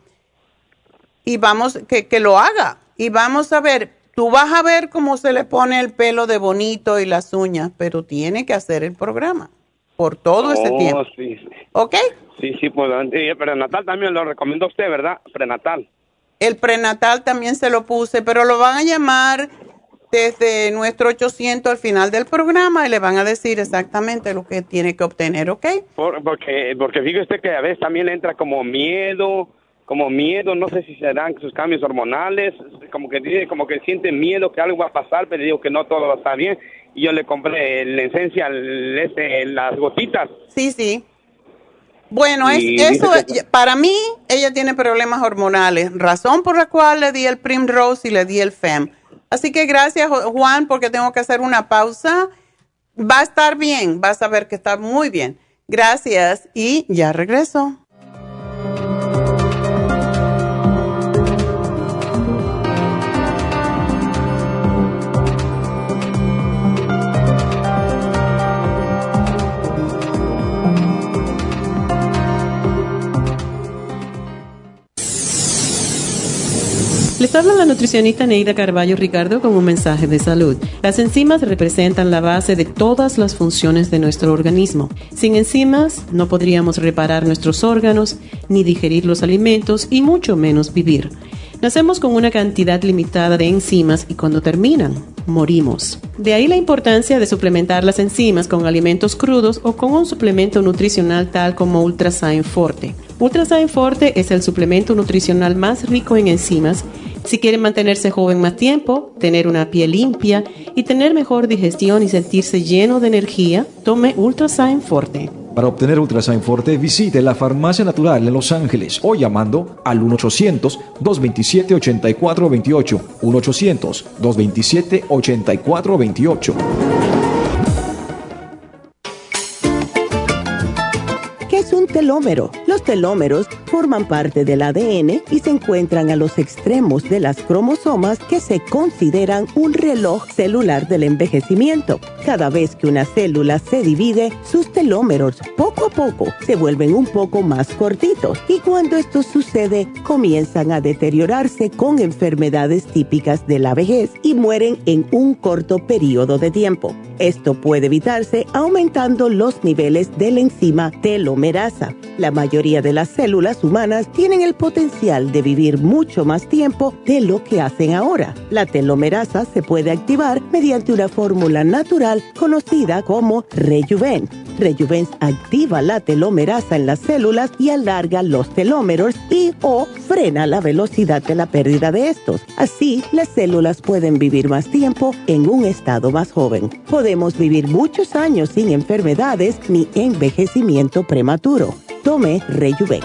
y vamos, que, que lo haga. Y vamos a ver, tú vas a ver cómo se le pone el pelo de bonito y las uñas, pero tiene que hacer el programa por todo ese Oh, tiempo. sí, sí. ¿Ok? Sí, sí, pues, eh, prenatal también lo recomendó usted, ¿verdad? Prenatal. El prenatal también se lo puse, pero lo van a llamar desde nuestro ochocientos al final del programa y le van a decir exactamente lo que tiene que obtener, ¿ok? Por, porque, porque fíjese usted que a veces también le entra como miedo, como miedo, no sé si serán sus cambios hormonales, como que dice, como que siente miedo que algo va a pasar, pero digo que no todo está bien. Y yo le compré la esencia, el, este, las gotitas. Sí, sí. Bueno, es, Y eso dice que- es- para mí, ella tiene problemas hormonales, razón por la cual le di el Primrose y le di el F E M. Así que gracias, Jo- Juan, porque tengo que hacer una pausa. Va a estar bien, vas a ver que está muy bien. Gracias y ya regreso. Les habla la nutricionista Neida Carballo Ricardo con un mensaje de salud. Las enzimas representan la base de todas las funciones de nuestro organismo. Sin enzimas no podríamos reparar nuestros órganos, ni digerir los alimentos y mucho menos vivir. Nacemos con una cantidad limitada de enzimas y cuando terminan, morimos. De ahí la importancia de suplementar las enzimas con alimentos crudos o con un suplemento nutricional tal como Ultrasign Forte. Ultrasign Forte es el suplemento nutricional más rico en enzimas. Si quieren mantenerse joven más tiempo, tener una piel limpia y tener mejor digestión y sentirse lleno de energía, tome Ultrasign Forte. Para obtener Ultrasign Forte, visite la Farmacia Natural en Los Ángeles o llamando al uno ochocientos, dos veintisiete, ochenta y cuatro veintiocho. uno ochocientos, dos veintisiete, ochenta y cuatro veintiocho. ¿Qué es un telómero? Los telómeros forman parte del A D N y se encuentran a los extremos de las cromosomas que se consideran un reloj celular del envejecimiento. Cada vez que una célula se divide, sus telómeros poco a poco se vuelven un poco más cortitos y cuando esto sucede, comienzan a deteriorarse con enfermedades típicas de la vejez y mueren en un corto periodo de tiempo. Esto puede evitarse aumentando los niveles de la enzima telomerasa. La mayoría de las células humanas tienen el potencial de vivir mucho más tiempo de lo que hacen ahora. La telomerasa se puede activar mediante una fórmula natural conocida como Rejuven. Rejuven activa la telomerasa en las células y alarga los telómeros y o frena la velocidad de la pérdida de estos. Así, las células pueden vivir más tiempo en un estado más joven. Podemos vivir muchos años sin enfermedades ni envejecimiento prematuro. Tome Rejuven.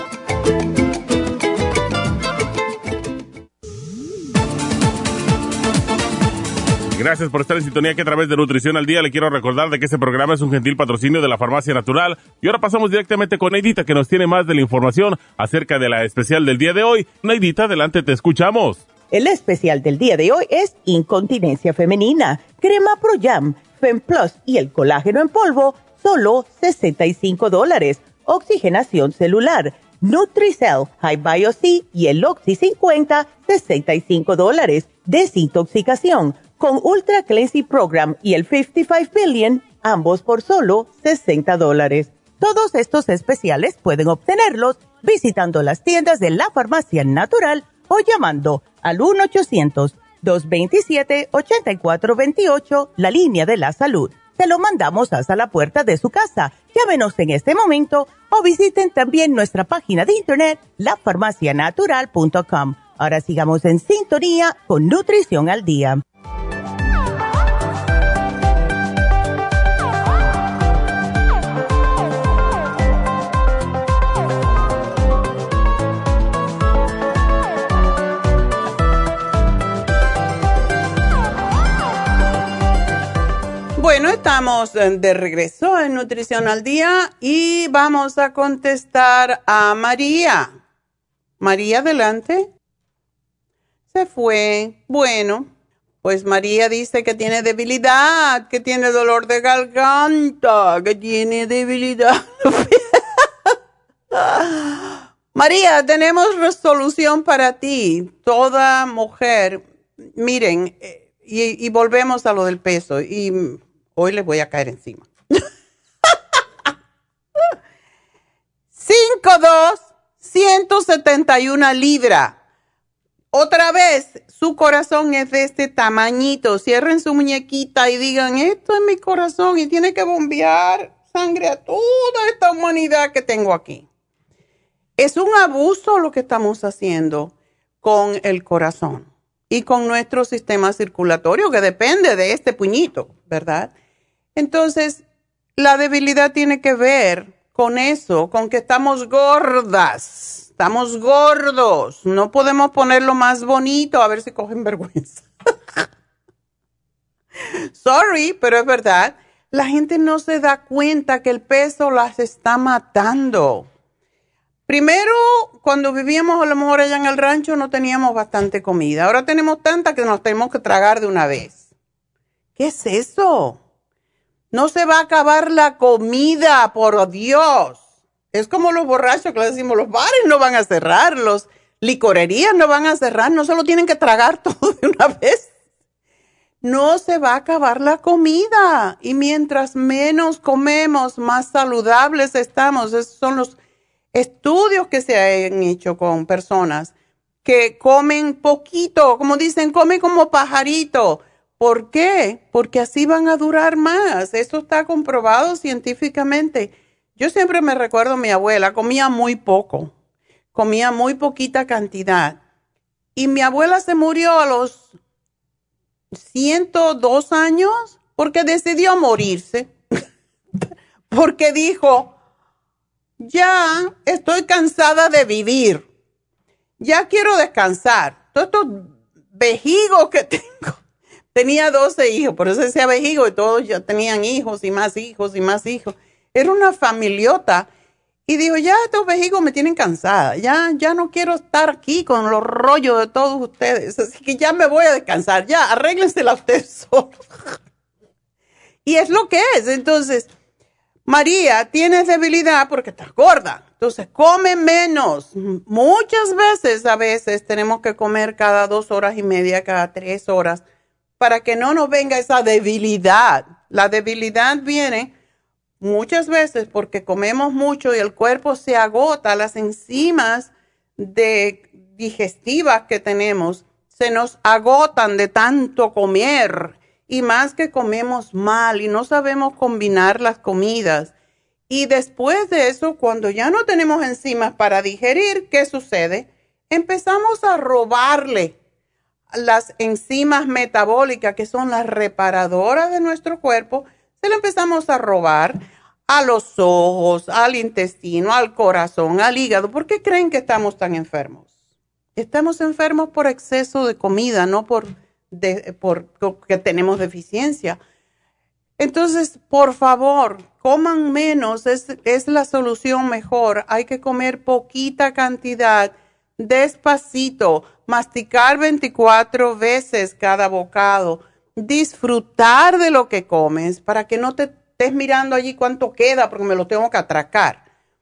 Gracias por estar en sintonía que a través de Nutrición al Día le quiero recordar de que este programa es un gentil patrocinio de la Farmacia Natural. Y ahora pasamos directamente con Neidita, que nos tiene más de la información acerca de la especial del día de hoy. Neidita, adelante, te escuchamos. El especial del día de hoy es Incontinencia Femenina, Crema Pro Jam, Fem Plus y el colágeno en polvo, solo sesenta y cinco dólares. Oxigenación celular, Nutricell, High Bio C y el Oxy cincuenta, sesenta y cinco dólares. Desintoxicación con Ultra Cleansing Program y el cincuenta y cinco Billion, ambos por solo sesenta dólares. Todos estos especiales pueden obtenerlos visitando las tiendas de la Farmacia Natural o llamando al uno ochocientos, dos veintisiete, ochenta y cuatro veintiocho, la línea de la salud. Se lo mandamos hasta la puerta de su casa. Llámenos en este momento o visiten también nuestra página de internet, la farmacia natural punto com. Ahora sigamos en sintonía con Nutrición al Día. Bueno, estamos de regreso en Nutrición al Día y vamos a contestar a María. María, adelante. Se fue. Bueno, pues María dice que tiene debilidad, que tiene dolor de garganta, que tiene debilidad. María, tenemos resolución para ti. Toda mujer, miren, y, y volvemos a lo del peso y hoy les voy a caer encima. cinco dos, ciento setenta y una libras. Otra vez, su corazón es de este tamañito. Cierren su muñequita y digan, esto es mi corazón y tiene que bombear sangre a toda esta humanidad que tengo aquí. Es un abuso lo que estamos haciendo con el corazón y con nuestro sistema circulatorio, que depende de este puñito, ¿verdad? Entonces, la debilidad tiene que ver con eso, con que estamos gordas. Estamos gordos, no podemos ponerlo más bonito, a ver si cogen vergüenza. Sorry, pero es verdad. La gente no se da cuenta que el peso las está matando. Primero, cuando vivíamos a lo mejor allá en el rancho no teníamos bastante comida. Ahora tenemos tanta que nos tenemos que tragar de una vez. ¿Qué es eso? No se va a acabar la comida, por Dios. Es como los borrachos que le decimos, los bares no van a cerrar, los licorerías no van a cerrar, no se lo tienen que tragar todo de una vez. No se va a acabar la comida. Y mientras menos comemos, más saludables estamos. Esos son los estudios que se han hecho con personas que comen poquito, como dicen, comen como pajarito. ¿Por qué? Porque así van a durar más. Eso está comprobado científicamente. Yo siempre me recuerdo a mi abuela, comía muy poco, comía muy poquita cantidad. Y mi abuela se murió a los ciento dos años porque decidió morirse. Porque dijo, ya estoy cansada de vivir, ya quiero descansar. Todos estos vejigos que tengo. Tenía doce hijos, por eso decía vejigo, y todos ya tenían hijos y más hijos y más hijos. Era una familiota y dijo, ya estos vejigos me tienen cansada, ya, ya no quiero estar aquí con los rollos de todos ustedes, así que ya me voy a descansar, ya, arréglensela ustedes solos. Y es lo que es. Entonces, María, tienes debilidad porque estás gorda, entonces come menos. Muchas veces, a veces, tenemos que comer cada dos horas y media, cada tres horas, para que no nos venga esa debilidad. La debilidad viene muchas veces porque comemos mucho y el cuerpo se agota, las enzimas de digestivas que tenemos se nos agotan de tanto comer y más que comemos mal y no sabemos combinar las comidas. Y después de eso, cuando ya no tenemos enzimas para digerir, ¿qué sucede? Empezamos a robarle las enzimas metabólicas, que son las reparadoras de nuestro cuerpo, se lo empezamos a robar a los ojos, al intestino, al corazón, al hígado. ¿Por qué creen que estamos tan enfermos? Estamos enfermos por exceso de comida, no por, de, por que tenemos deficiencia. Entonces, por favor, coman menos, es, es la solución mejor. Hay que comer poquita cantidad, despacito, masticar veinticuatro veces cada bocado, disfrutar de lo que comes para que no te estés mirando allí cuánto queda porque me lo tengo que atracar.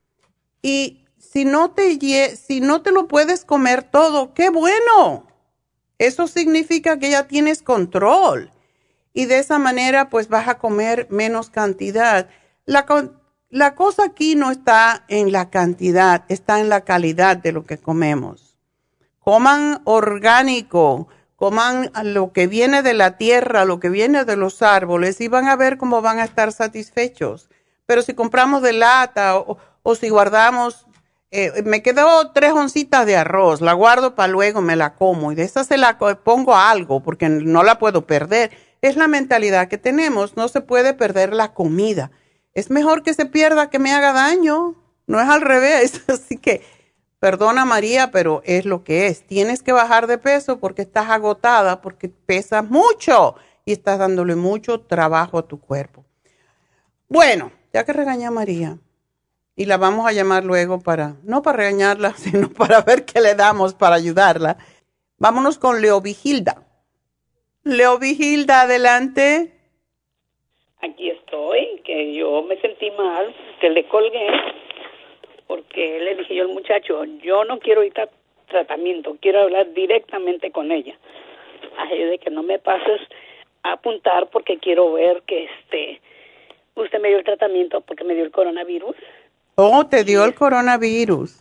Y si no te, si no te lo puedes comer todo, ¡qué bueno! Eso significa que ya tienes control. Y de esa manera, pues vas a comer menos cantidad. La, la cosa aquí no está en la cantidad, está en la calidad de lo que comemos. Coman orgánico, coman lo que viene de la tierra, lo que viene de los árboles y van a ver cómo van a estar satisfechos. Pero si compramos de lata o, o si guardamos, eh, me quedó tres oncitas de arroz, la guardo para luego, me la como y de esa se la pongo a algo porque no la puedo perder. Es la mentalidad que tenemos, no se puede perder la comida. Es mejor que se pierda que me haga daño, no es al revés. Así que, perdona María, pero es lo que es. Tienes que bajar de peso porque estás agotada, porque pesas mucho y estás dándole mucho trabajo a tu cuerpo. Bueno, ya que regañé a María y la vamos a llamar luego para, no para regañarla, sino para ver qué le damos para ayudarla. Vámonos con Leovigilda. Leovigilda, adelante. Aquí estoy, que yo me sentí mal, que le colgué, porque le dije yo al muchacho, yo no quiero ir a tratamiento, quiero hablar directamente con ella. Así de que no me pases a apuntar porque quiero ver que este usted me dio el tratamiento porque me dio el coronavirus. Oh, te dio el coronavirus.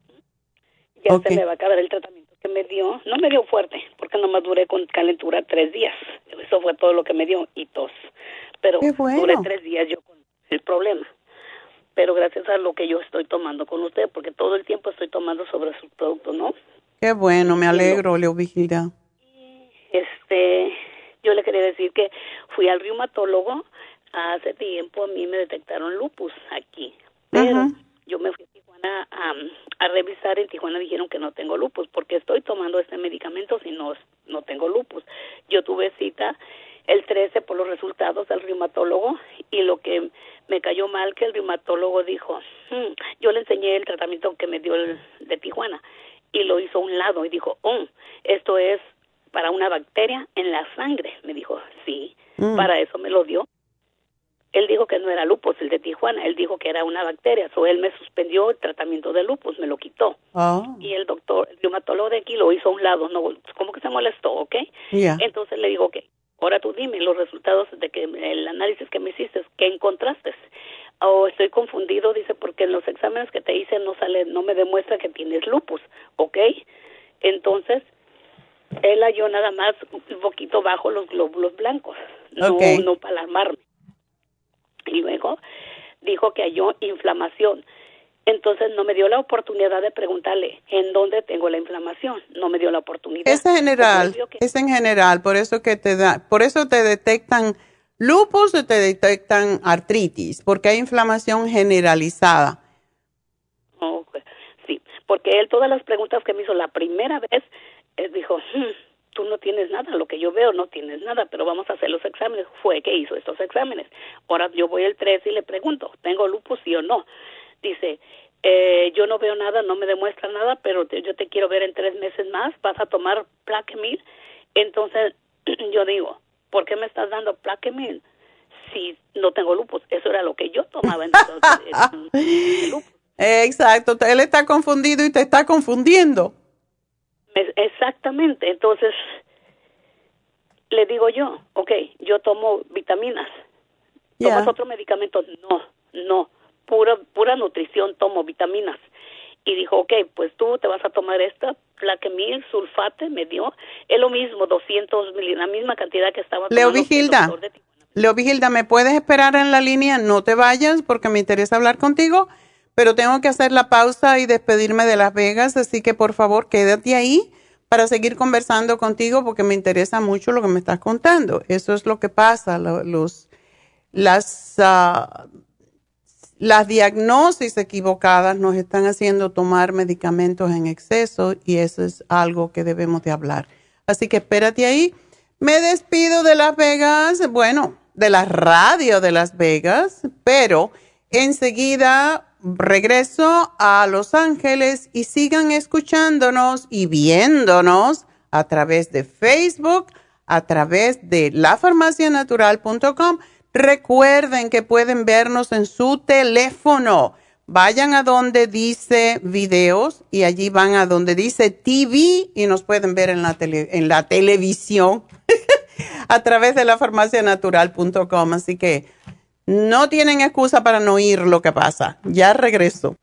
Ya okay. Se me va a acabar el tratamiento que me dio. No me dio fuerte, porque nomás duré con calentura tres días. Eso fue todo lo que me dio y tos. Pero bueno. Duré tres días yo con el problema. Pero gracias a lo que yo estoy tomando con usted, porque todo el tiempo estoy tomando sobre sus productos, ¿no? Qué bueno, me alegro, Leovigilda. Este, yo le quería decir que fui al reumatólogo hace tiempo, a mí me detectaron lupus aquí, pero uh-huh. yo me fui a Tijuana a, a revisar, en Tijuana dijeron que no tengo lupus, porque estoy tomando este medicamento si no, no tengo lupus. Yo tuve cita el trece por los resultados del reumatólogo y lo que me cayó mal que el reumatólogo dijo, hmm, yo le enseñé el tratamiento que me dio el de Tijuana y lo hizo a un lado y dijo, oh, esto es para una bacteria en la sangre. Me dijo, sí, mm. para eso me lo dio. Él dijo que no era lupus el de Tijuana, él dijo que era una bacteria, so él me suspendió el tratamiento de lupus, me lo quitó. Oh. Y el doctor, el reumatólogo de aquí lo hizo a un lado, no, como que se molestó, ¿ok? Yeah. Entonces le digo, ok, ahora tú dime los resultados de que el análisis que me hiciste, ¿qué encontraste? Oh, estoy confundido, dice, porque en los exámenes que te hice no sale, no me demuestra que tienes lupus, ¿ok? Entonces, él halló nada más un poquito bajo los glóbulos blancos, no, okay. no para alarmarme. Y luego dijo que halló inflamación. Entonces no me dio la oportunidad de preguntarle en dónde tengo la inflamación. No me dio la oportunidad. Es en general, que... es en general, por eso que te da, por eso te detectan lupus o te detectan artritis, porque hay inflamación generalizada. Oh, sí, porque él todas las preguntas que me hizo la primera vez, él dijo, hmm, tú no tienes nada, lo que yo veo no tienes nada, pero vamos a hacer los exámenes. Fue que hizo estos exámenes. Ahora yo voy el trece y le pregunto, ¿tengo lupus sí o no? Dice, eh, yo no veo nada, no me demuestra nada, pero te, yo te quiero ver en tres meses más, vas a tomar Plaquemil. Entonces yo digo, ¿por qué me estás dando Plaquemil si no tengo lupus? Eso era lo que yo tomaba entonces. el, el lupus. Exacto, él está confundido y te está confundiendo. Exactamente, entonces le digo yo, ok, yo tomo vitaminas, ¿tomas yeah. otro medicamento? No, no, pura pura nutrición, tomo vitaminas. Y dijo, ok, pues tú te vas a tomar esta, Plaquemil, sulfate, me dio, es lo mismo, doscientos mil, la misma cantidad que estaba tomando. Leovigilda, Leovigilda, ¿me puedes esperar en la línea? No te vayas porque me interesa hablar contigo. Pero tengo que hacer la pausa y despedirme de Las Vegas, así que por favor quédate ahí para seguir conversando contigo porque me interesa mucho lo que me estás contando. Eso es lo que pasa, los, las uh, las diagnosis equivocadas nos están haciendo tomar medicamentos en exceso y eso es algo que debemos de hablar. Así que espérate ahí. Me despido de Las Vegas, bueno, de la radio de Las Vegas, pero enseguida regreso a Los Ángeles y sigan escuchándonos y viéndonos a través de Facebook, a través de la farmacia natural punto com. Recuerden que pueden vernos en su teléfono. Vayan a donde dice videos y allí van a donde dice T V y nos pueden ver en la, tele, en la televisión a través de la farmacia natural punto com. Así que no tienen excusa para no oír lo que pasa. Ya regreso.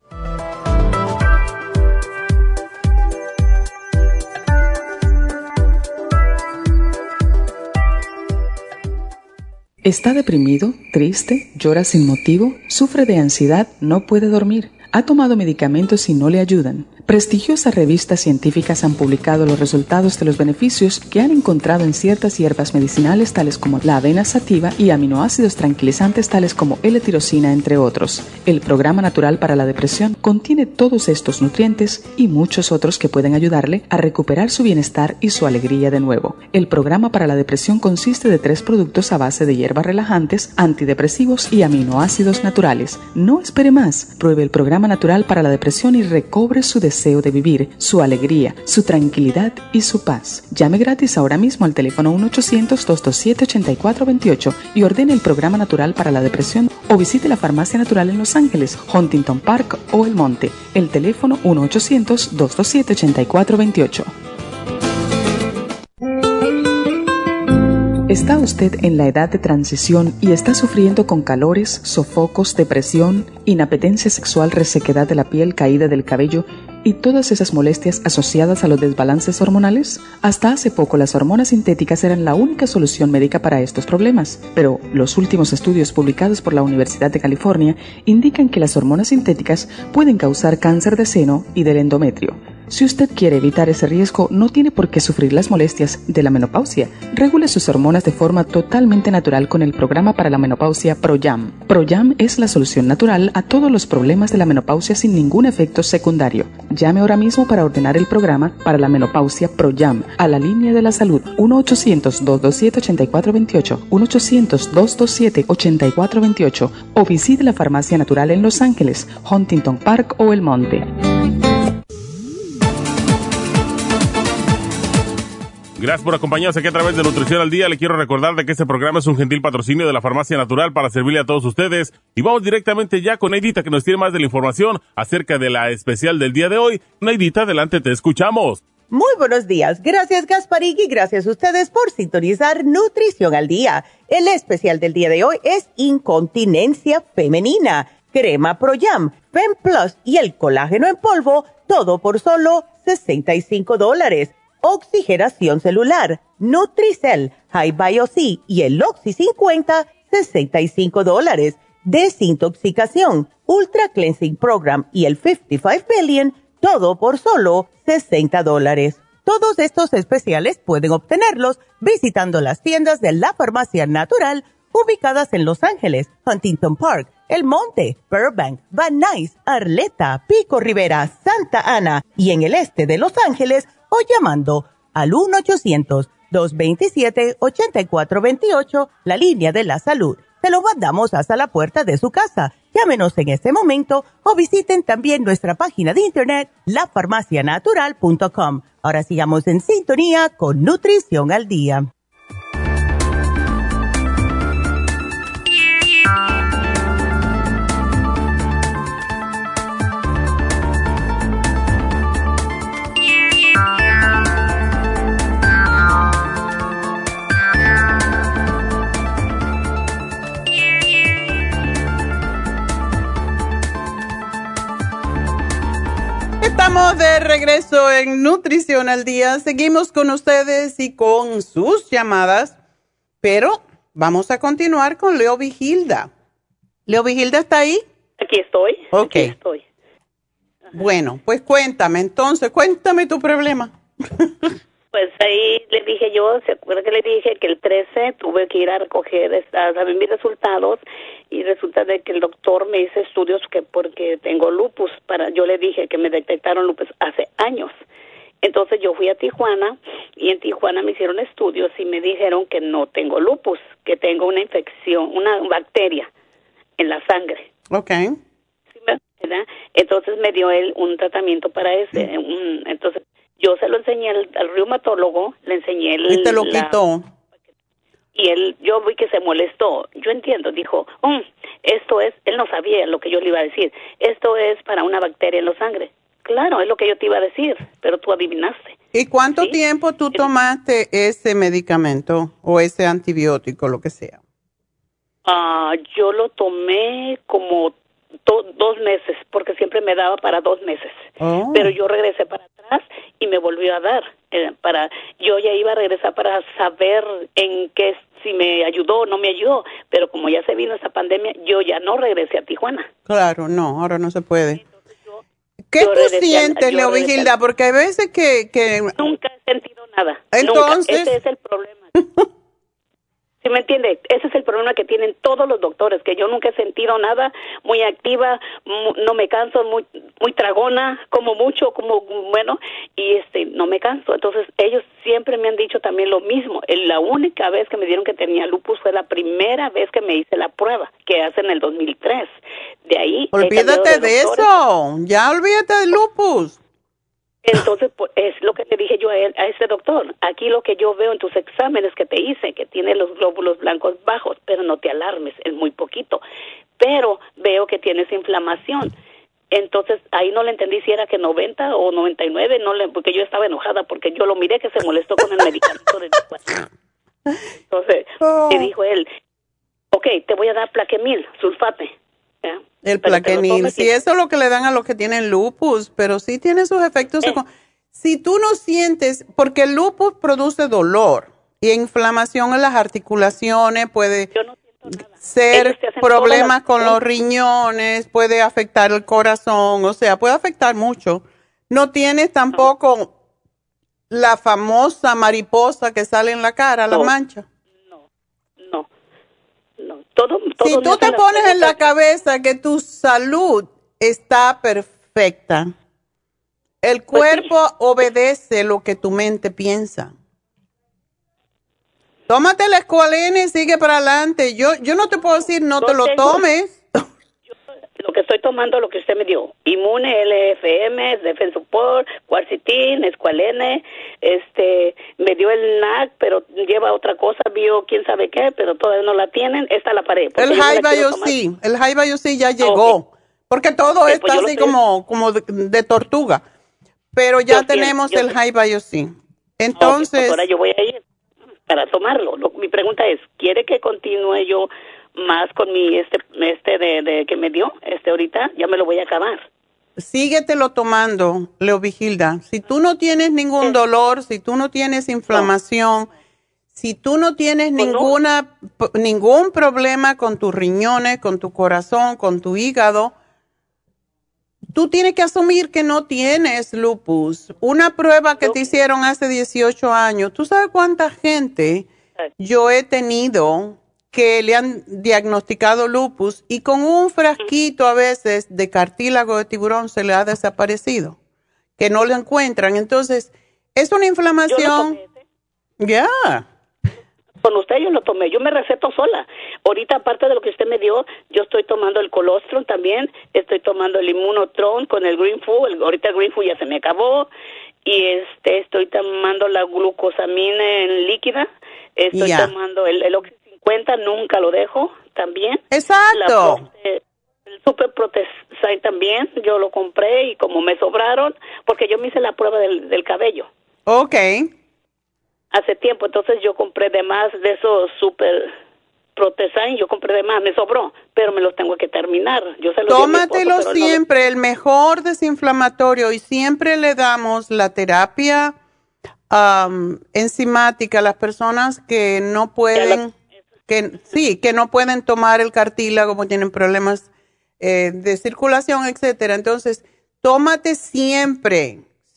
¿Está deprimido, triste, llora sin motivo, sufre de ansiedad, no puede dormir? ¿Ha tomado medicamentos y no le ayudan? Prestigiosas revistas científicas han publicado los resultados de los beneficios que han encontrado en ciertas hierbas medicinales tales como la avena sativa y aminoácidos tranquilizantes tales como L-tirosina, entre otros. El Programa Natural para la Depresión contiene todos estos nutrientes y muchos otros que pueden ayudarle a recuperar su bienestar y su alegría de nuevo. El Programa para la Depresión consiste de tres productos a base de hierbas relajantes, antidepresivos y aminoácidos naturales. No espere más. Pruebe el Programa Natural para la Depresión y recobre su deseo de vivir, su alegría, su tranquilidad y su paz. Llame gratis ahora mismo al teléfono uno ochocientos, dos dos siete, ocho cuatro dos ocho y ordene el Programa Natural para la Depresión o visite la Farmacia Natural en Los Ángeles, Huntington Park o El Monte. El teléfono uno ochocientos, dos dos siete, ocho cuatro dos ocho. ¿Está usted en la edad de transición y está sufriendo con calores, sofocos, depresión, inapetencia sexual, resequedad de la piel, caída del cabello y todas esas molestias asociadas a los desbalances hormonales? Hasta hace poco las hormonas sintéticas eran la única solución médica para estos problemas, pero los últimos estudios publicados por la Universidad de California indican que las hormonas sintéticas pueden causar cáncer de seno y del endometrio. Si usted quiere evitar ese riesgo, no tiene por qué sufrir las molestias de la menopausia. Regule sus hormonas de forma totalmente natural con el programa para la menopausia ProYam. ProYam es la solución natural a todos los problemas de la menopausia sin ningún efecto secundario. Llame ahora mismo para ordenar el programa para la menopausia ProYam a la línea de la salud uno ochocientos, dos dos siete, ocho cuatro dos ocho, uno ochocientos, dos dos siete, ocho cuatro dos ocho o visite la Farmacia Natural en Los Ángeles, Huntington Park o El Monte. Gracias por acompañarnos aquí a través de Nutrición al Día. Le quiero recordar de que este programa es un gentil patrocinio de la Farmacia Natural para servirle a todos ustedes. Y vamos directamente ya con Neidita, que nos tiene más de la información acerca de la especial del día de hoy. Neidita, adelante, te escuchamos. Muy buenos días. Gracias, Gasparín, y gracias a ustedes por sintonizar Nutrición al Día. El especial del día de hoy es incontinencia femenina, crema ProYam, Fem Plus y el colágeno en polvo, todo por solo sesenta y cinco dólares. Oxigenación celular, Nutricel, High Bio-C y el Oxy cincuenta, sesenta y cinco dólares. Desintoxicación, Ultra Cleansing Program y el cincuenta y cinco Billion, todo por solo sesenta dólares. Todos estos especiales pueden obtenerlos visitando las tiendas de la Farmacia Natural ubicadas en Los Ángeles, Huntington Park, El Monte, Burbank, Van Nuys, Arleta, Pico Rivera, Santa Ana y en el este de Los Ángeles, o llamando al uno ochocientos, dos dos siete, ocho cuatro dos ocho, la línea de la salud. Se lo mandamos hasta la puerta de su casa. Llámenos en este momento o visiten también nuestra página de internet, la farmacia natural punto com. Ahora sigamos en sintonía con Nutrición al Día. Estamos de regreso en Nutrición al Día. Seguimos con ustedes y con sus llamadas, pero vamos a continuar con Leo Vigilda. ¿Leo Vigilda está ahí? Aquí estoy. Ok. Aquí estoy. Bueno, pues cuéntame entonces, cuéntame tu problema. Pues ahí le dije yo, ¿se acuerda que le dije que el trece tuve que ir a recoger a saber mis resultados y resulta de que el doctor me hizo estudios que porque tengo lupus, para yo le dije que me detectaron lupus hace años. Entonces yo fui a Tijuana y en Tijuana me hicieron estudios y me dijeron que no tengo lupus, que tengo una infección, una bacteria en la sangre. Okay. ¿Sí, verdad? Entonces me dio él un tratamiento para ese, un, entonces yo se lo enseñé al, al reumatólogo, le enseñé el... Y te lo la, quitó. Y él, yo vi que se molestó. Yo entiendo, dijo, mm, esto es, él no sabía lo que yo le iba a decir. Esto es para una bacteria en la sangre. Claro, es lo que yo te iba a decir, pero tú adivinaste. ¿Y cuánto ¿Sí? tiempo tú tomaste ese medicamento o ese antibiótico, lo que sea? Ah, uh, yo lo tomé como do, dos meses, porque siempre me daba para dos meses. Oh. Pero yo regresé para atrás y me volvió a dar. Eh, para Yo ya iba a regresar para saber en qué, si me ayudó o no me ayudó. Pero como ya se vino esa pandemia, yo ya no regresé a Tijuana. Claro, no, ahora no se puede. Yo, ¿Qué tú sientes, Leo Vigilda? Porque hay veces que, que... Nunca he sentido nada. Entonces... Nunca. Ese es el problema. ¿Sí me entiende? Ese es el problema que tienen todos los doctores, que yo nunca he sentido nada, muy activa, mu no me canso, muy muy tragona, como mucho, como bueno, y este no me canso. Entonces ellos siempre me han dicho también lo mismo. La única vez que me dieron que tenía lupus fue la primera vez que me hice la prueba, que hace en el dos mil tres. De ahí... Olvídate de, de eso, ya olvídate del lupus. Entonces, pues, es lo que le dije yo a, él, a ese doctor. Aquí lo que yo veo en tus exámenes que te hice, que tiene los glóbulos blancos bajos, pero no te alarmes, es muy poquito. Pero veo que tienes inflamación. Entonces, ahí no le entendí si era que noventa o noventa y nueve, no le, porque yo estaba enojada, porque yo lo miré que se molestó con el medicamento de Entonces, oh. le dijo él, ok, te voy a dar plaquemil, sulfate. ¿Ya? El plaquenil, sí, eso es lo que le dan a los que tienen lupus, pero sí tiene sus efectos. Eh. Si tú no sientes, porque el lupus produce dolor y inflamación en las articulaciones, puede Yo no ser problemas con los riñones, puede afectar el corazón, o sea, puede afectar mucho. No tienes tampoco uh-huh. la famosa mariposa que sale en la cara, no. la mancha. No, todo, todo si tú te pones en la cabeza que tu salud está perfecta, el cuerpo pues sí. obedece lo que tu mente piensa. Tómate la escualene y sigue para adelante. Yo, yo no te puedo decir no, no te lo tengo. tomes. Yo, lo que estoy tomando, lo que usted me dio, Inmune, L F M, Defensupor, Quercetin, escualene, este, me dio el N A C, pero lleva otra cosa, vio quién sabe qué, pero todavía no la tienen, esta la pared. El High Biosí, el High Biosí ya llegó, okay. porque todo okay, está pues así como, como de, de tortuga, pero ya yo tenemos quiero, el High Biosí. Entonces... Okay, pues ahora yo voy a ir para tomarlo. Lo, mi pregunta es, ¿quiere que continúe yo más con mi este este de, de que me dio este ahorita? Ya me lo voy a acabar. Síguetelo tomando, Leo Vigilda. Si tú no tienes ningún sí. dolor, si tú no tienes inflamación, no. si tú no tienes pues ninguna no. ningún problema con tus riñones, con tu corazón, con tu hígado, tú tienes que asumir que no tienes lupus. Una prueba que te hicieron hace dieciocho años. ¿Tú sabes cuánta gente yo he tenido que le han diagnosticado lupus y con un frasquito a veces de cartílago de tiburón se le ha desaparecido? Que no lo encuentran. Entonces, es una inflamación. Ya. Yeah. Con usted yo lo tomé, yo me receto sola. Ahorita, aparte de lo que usted me dio, yo estoy tomando el colostrum también, estoy tomando el Immunotron con el Green Food, el, ahorita el Green Food ya se me acabó, y este estoy tomando la glucosamina en líquida, estoy yeah. tomando el, el Oxy cincuenta, nunca lo dejo, también. Exacto. La, el Super Protesine también, yo lo compré y como me sobraron, porque yo me hice la prueba del, del cabello. Okay. Hace tiempo, entonces yo compré de más de esos Super Protesine, yo compré de más, me sobró, pero me los tengo que terminar. Yo se los Tómatelo esposo, siempre, no... el mejor desinflamatorio, y siempre le damos la terapia um, enzimática a las personas que no pueden, la... que sí, que no pueden tomar el cartílago porque tienen problemas eh, de circulación, etcétera. Entonces, tómate siempre.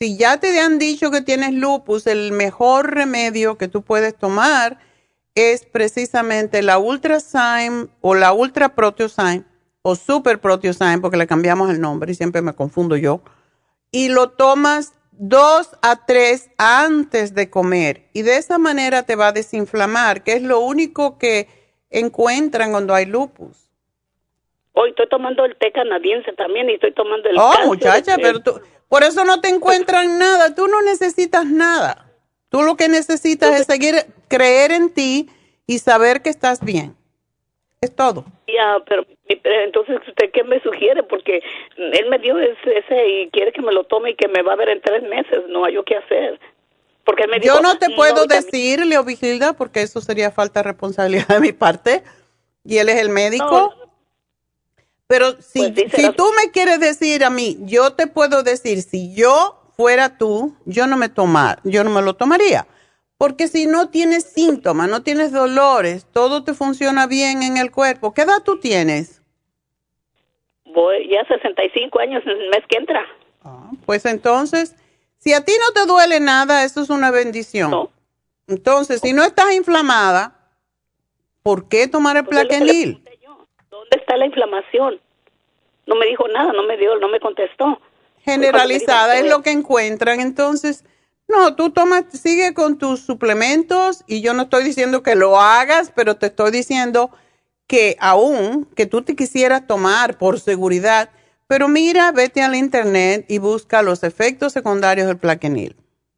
si ya te han dicho que tienes lupus, el mejor remedio que tú puedes tomar es precisamente la Ultrazyme o la Ultra Proteozyme o Super Proteozyme, porque le cambiamos el nombre y siempre me confundo yo. Y lo tomas dos a tres antes de comer. Y de esa manera te va a desinflamar, que es lo único que encuentran cuando hay lupus. Hoy estoy tomando el té canadiense también y estoy tomando el... Oh, muchacha, pero tú, por eso no te encuentran nada. Tú no necesitas nada. Tú lo que necesitas entonces, es seguir, creer en ti y saber que estás bien. Es todo. Ya, pero, pero entonces, ¿usted qué me sugiere? Porque él me dio ese, ese y quiere que me lo tome y que me va a ver en tres meses. No hay yo qué hacer. Porque él me dijo, yo no te puedo no, decir, Leo Vigilda, porque eso sería falta de responsabilidad de mi parte. Y él es el médico. No, pero si, pues si tú me quieres decir a mí, yo te puedo decir, si yo fuera tú, yo no me tomar, yo no me lo tomaría. Porque si no tienes síntomas, no tienes dolores, todo te funciona bien en el cuerpo. ¿Qué edad tú tienes? Voy ya sesenta y cinco años en el mes que entra. Ah, pues entonces, si a ti no te duele nada, eso es una bendición. No. Entonces, si no estás inflamada, ¿por qué tomar el pues Plaquenil? ¿Dónde está la inflamación? No me dijo nada, no me dio, no me contestó. Generalizada es lo que encuentran, entonces... No, tú tomas, sigue con tus suplementos y yo no estoy diciendo que lo hagas, pero te estoy diciendo que aún que tú te quisieras tomar por seguridad, pero mira, vete al internet y busca los efectos secundarios del Plaquenil.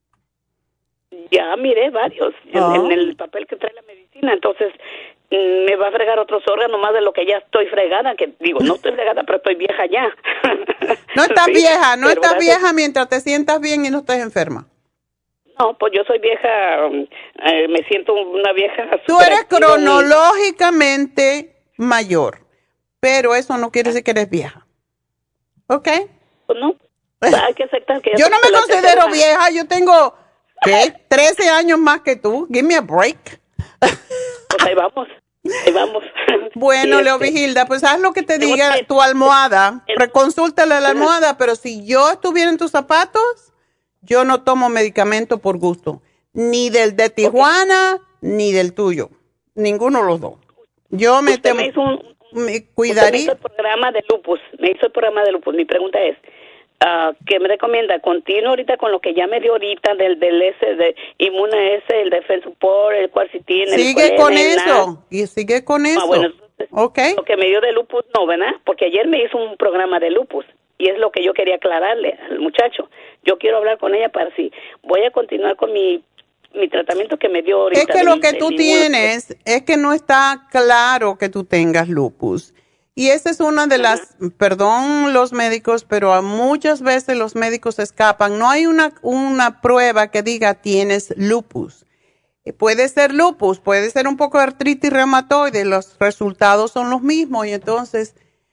Ya miré varios oh. en, en el papel que trae la medicina, entonces me va a fregar otros órganos más de lo que ya estoy fregada, que digo, no estoy fregada, pero estoy vieja ya. No estás sí, vieja, no estás gracias. vieja mientras te sientas bien y no estés enferma. No, pues yo soy vieja, eh, me siento una vieja. Tú eres cronológicamente mayor, pero eso no quiere decir que eres vieja. ¿Ok? Pues no, hay que aceptar que... Yo no me considero vieja, yo tengo, ¿qué? trece años más que tú. Give me a break. Pues ahí vamos, ahí vamos. Bueno, Leo este, Vigilda, pues haz lo que te diga que, tu almohada, el, reconsúltale la almohada, pero si yo estuviera en tus zapatos... Yo no tomo medicamento por gusto, ni del de Tijuana, okay. ni del tuyo, ninguno de los dos. Yo me, temo, me, hizo un, me cuidaría. Me hizo el programa de lupus, me hizo el programa de lupus. Mi pregunta es, uh, ¿qué me recomienda? ¿Continúo ahorita con lo que ya me dio ahorita del, del S, de Inmune S, el Defensupor, el Quercetin? Sigue el, con el, eso, el, y sigue con eso. Ah, bueno, entonces, okay. Lo que me dio de lupus no, ¿verdad? Porque ayer me hizo un programa de lupus. Y es lo que yo quería aclararle al muchacho. Yo quiero hablar con ella para si voy a continuar con mi, mi tratamiento que me dio ahorita. Es que lo que tú tienes es que no está claro que tú tengas lupus. Y esa es una de las, uh-huh. perdón los médicos, pero muchas veces los médicos escapan. No hay una, una prueba que diga tienes lupus. Puede ser lupus, puede ser un poco de artritis reumatoide, los resultados son los mismos y entonces...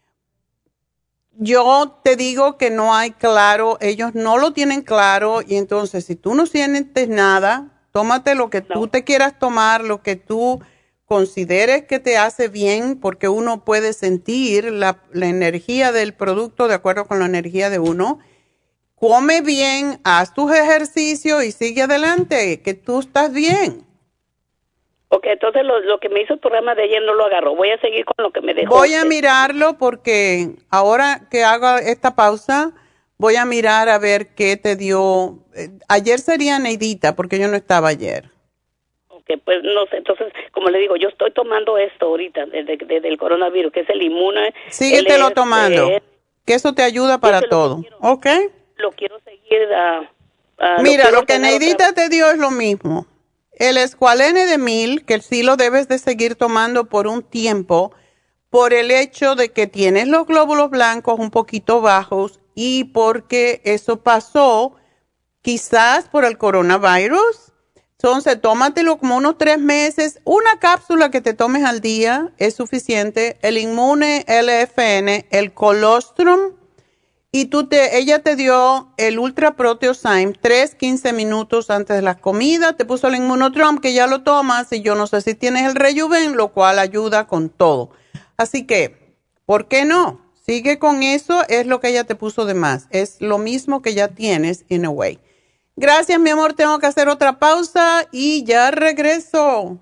Yo te digo que no hay claro, ellos no lo tienen claro y entonces si tú no sientes nada, tómate lo que no. tú te quieras tomar, lo que tú consideres que te hace bien, porque uno puede sentir la, la energía del producto de acuerdo con la energía de uno. Come bien, haz tus ejercicios y sigue adelante, que tú estás bien. Ok, entonces lo, lo que me hizo el programa de ayer no lo agarró. Voy a seguir con lo que me dejó. Voy a mirarlo porque ahora que haga esta pausa, voy a mirar a ver qué te dio. Ayer sería Neidita, porque yo no estaba ayer. Ok, pues no sé. Entonces, como le digo, yo estoy tomando esto ahorita, desde, desde el coronavirus, que es el Inmune. Síguetelo el, tomando, el, que eso te ayuda para todo. Lo quiero, ¿ok? Lo quiero seguir. Uh, uh, Mira, lo, lo que Neidita te dio es lo mismo. El Esqualene de mil, que sí lo debes de seguir tomando por un tiempo, por el hecho de que tienes los glóbulos blancos un poquito bajos y porque eso pasó quizás por el coronavirus. Entonces, tómatelo como unos tres meses. Una cápsula que te tomes al día es suficiente. El Inmune L F N, el Colostrum. Y tú te, ella te dio el Ultra Proteozyme, tres, quince minutos antes de la comida. Te puso el Immunotrom, que ya lo tomas. Y yo no sé si tienes el Rejuven, lo cual ayuda con todo. Así que, ¿por qué no? Sigue con eso, es lo que ella te puso de más. Es lo mismo que ya tienes, in a way. Gracias, mi amor. Tengo que hacer otra pausa y ya regreso.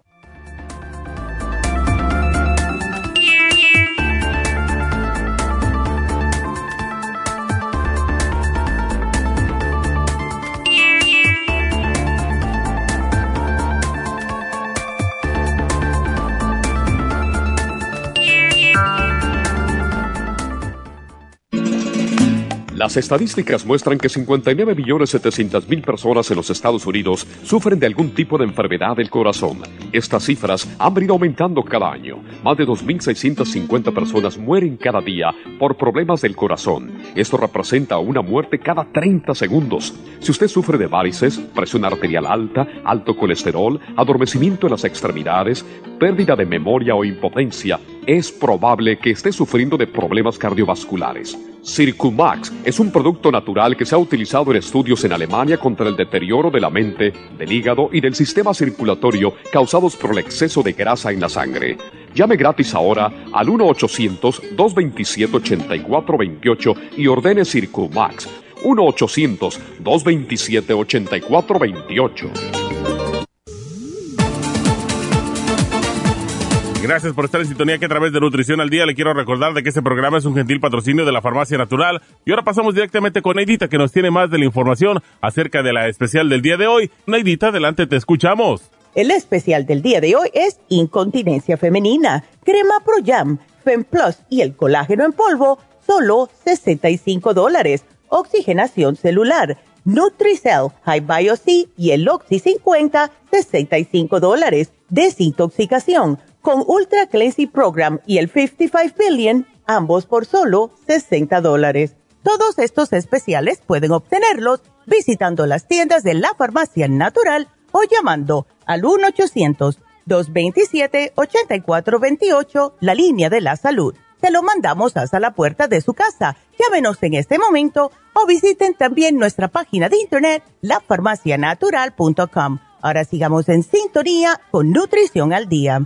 Las estadísticas muestran que cincuenta y nueve millones setecientas mil personas en los Estados Unidos sufren de algún tipo de enfermedad del corazón. Estas cifras han venido aumentando cada año. Más de dos mil seiscientas cincuenta personas mueren cada día por problemas del corazón. Esto representa una muerte cada treinta segundos. Si usted sufre de varices, presión arterial alta, alto colesterol, adormecimiento en las extremidades, pérdida de memoria o impotencia, es probable que esté sufriendo de problemas cardiovasculares. Circumax es un producto natural que se ha utilizado en estudios en Alemania contra el deterioro de la mente, del hígado y del sistema circulatorio causados por el exceso de grasa en la sangre. Llame gratis ahora al uno ochocientos, dos veintisiete, ochenta y cuatro veintiocho y ordene Circumax. uno ochocientos, dos veintisiete, ochenta y cuatro veintiocho. Gracias por estar en sintonía que a través de Nutrición al Día le quiero recordar de que este programa es un gentil patrocinio de la Farmacia Natural. Y ahora pasamos directamente con Neidita, que nos tiene más de la información acerca de la especial del día de hoy. Neidita, adelante, te escuchamos. El especial del día de hoy es incontinencia femenina, crema Pro Jam, Fem Plus y el colágeno en polvo, solo sesenta y cinco dólares. Oxigenación celular, Nutricell, High Bio C y el Oxy cincuenta, sesenta y cinco dólares. Desintoxicación con Ultra Cleansing Program y el cincuenta y cinco Billion, ambos por solo sesenta dólares. Todos estos especiales pueden obtenerlos visitando las tiendas de la Farmacia Natural o llamando al uno ochocientos, dos veintisiete, ochenta y cuatro veintiocho, la línea de la salud. Se lo mandamos hasta la puerta de su casa. Llámenos en este momento o visiten también nuestra página de internet, la farmacia natural punto com. Ahora sigamos en sintonía con Nutrición al Día.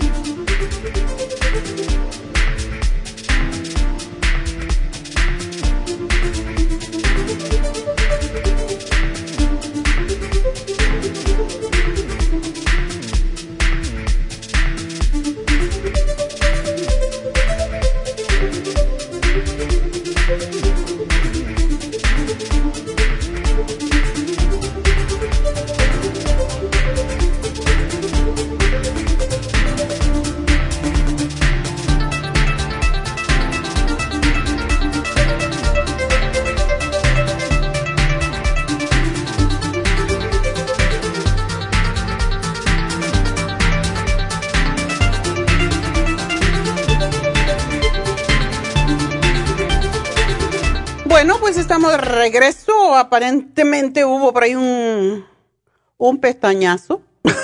Bueno, pues estamos de regreso. Aparentemente hubo por ahí un, un pestañazo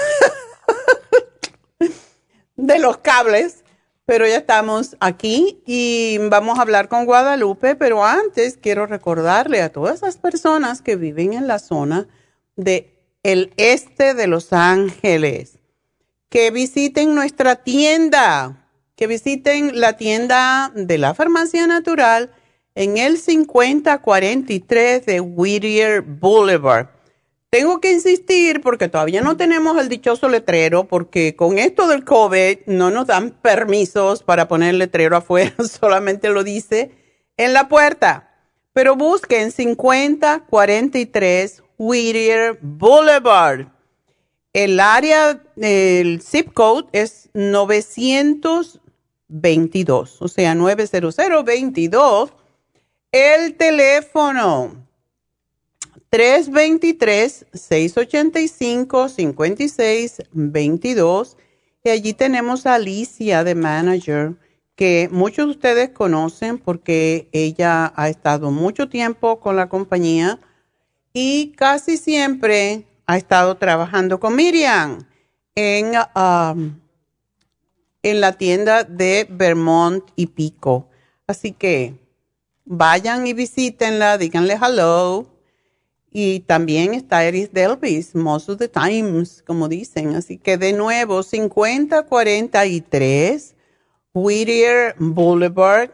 de los cables, pero ya estamos aquí y vamos a hablar con Guadalupe. Pero antes quiero recordarle a todas esas personas que viven en la zona del este de Los Ángeles que visiten nuestra tienda, que visiten la tienda de la Farmacia Natural en el cincuenta cuarenta y tres de Whittier Boulevard. Tengo que insistir porque todavía no tenemos el dichoso letrero, porque con esto del COVID no nos dan permisos para poner letrero afuera, solamente lo dice en la puerta. Pero busquen cincuenta cuarenta y tres Whittier Boulevard. El área, el zip code es novecientos veintidós, o sea, nueve cero cero veintidós. El teléfono tres dos tres, seis ocho cinco, cinco seis dos dos. Y allí tenemos a Alicia, de manager, que muchos de ustedes conocen porque ella ha estado mucho tiempo con la compañía y casi siempre ha estado trabajando con Miriam en, um, en la tienda de Vermont y Pico. Así que vayan y visítenla, díganle hello. Y también está Eris Delvis, most of the times, como dicen. Así que de nuevo, cincuenta cuarenta y tres Whittier Boulevard,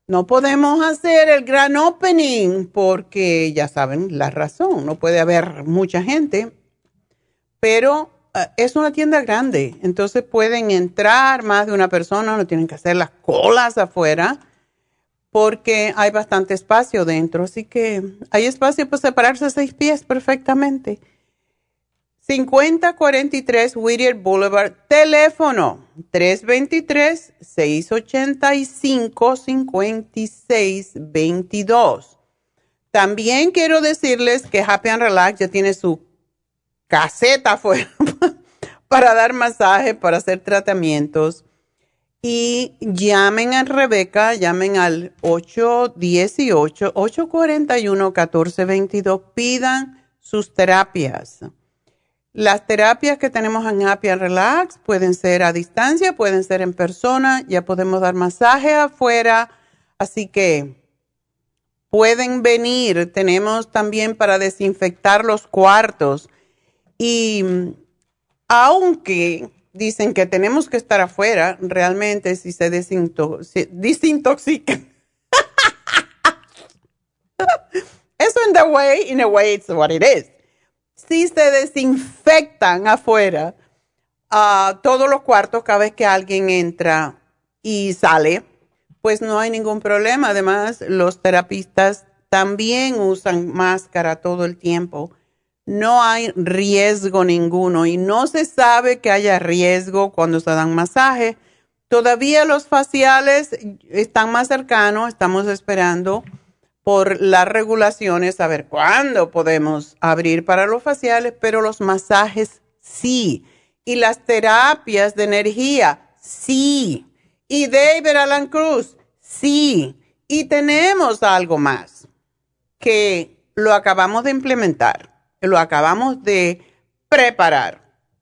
No podemos hacer el gran opening porque ya saben la razón, no puede haber mucha gente, pero uh, es una tienda grande, entonces pueden entrar más de una persona, no tienen que hacer las colas afuera porque hay bastante espacio dentro, así que hay espacio para separarse seis pies perfectamente. cincuenta cuarenta y tres Whittier Boulevard, teléfono tres dos tres, seis ocho cinco, cinco seis dos dos. También quiero decirles que Happy and Relax ya tiene su caseta afuera para dar masaje, para hacer tratamientos. Y llamen a Rebeca, llamen al ocho uno ocho, ocho cuatro uno, uno cuatro dos dos, pidan sus terapias. Las terapias que tenemos en Happy and Relax pueden ser a distancia, pueden ser en persona, ya podemos dar masaje afuera, así que pueden venir. Tenemos también para desinfectar los cuartos y aunque dicen que tenemos que estar afuera, realmente si se desinto- si desintoxican. Eso in the way, in a way it's what it is. Si se desinfectan afuera uh, todos los cuartos cada vez que alguien entra y sale, pues no hay ningún problema. Además, los terapistas también usan máscara todo el tiempo. No hay riesgo ninguno y no se sabe que haya riesgo cuando se dan masaje. Todavía los faciales están más cercanos, estamos esperando por las regulaciones, a ver cuándo podemos abrir para los faciales, pero los masajes sí. Y las terapias de energía, sí. Y David Alan Cruz, sí. Y tenemos algo más que lo acabamos de implementar, lo acabamos de preparar.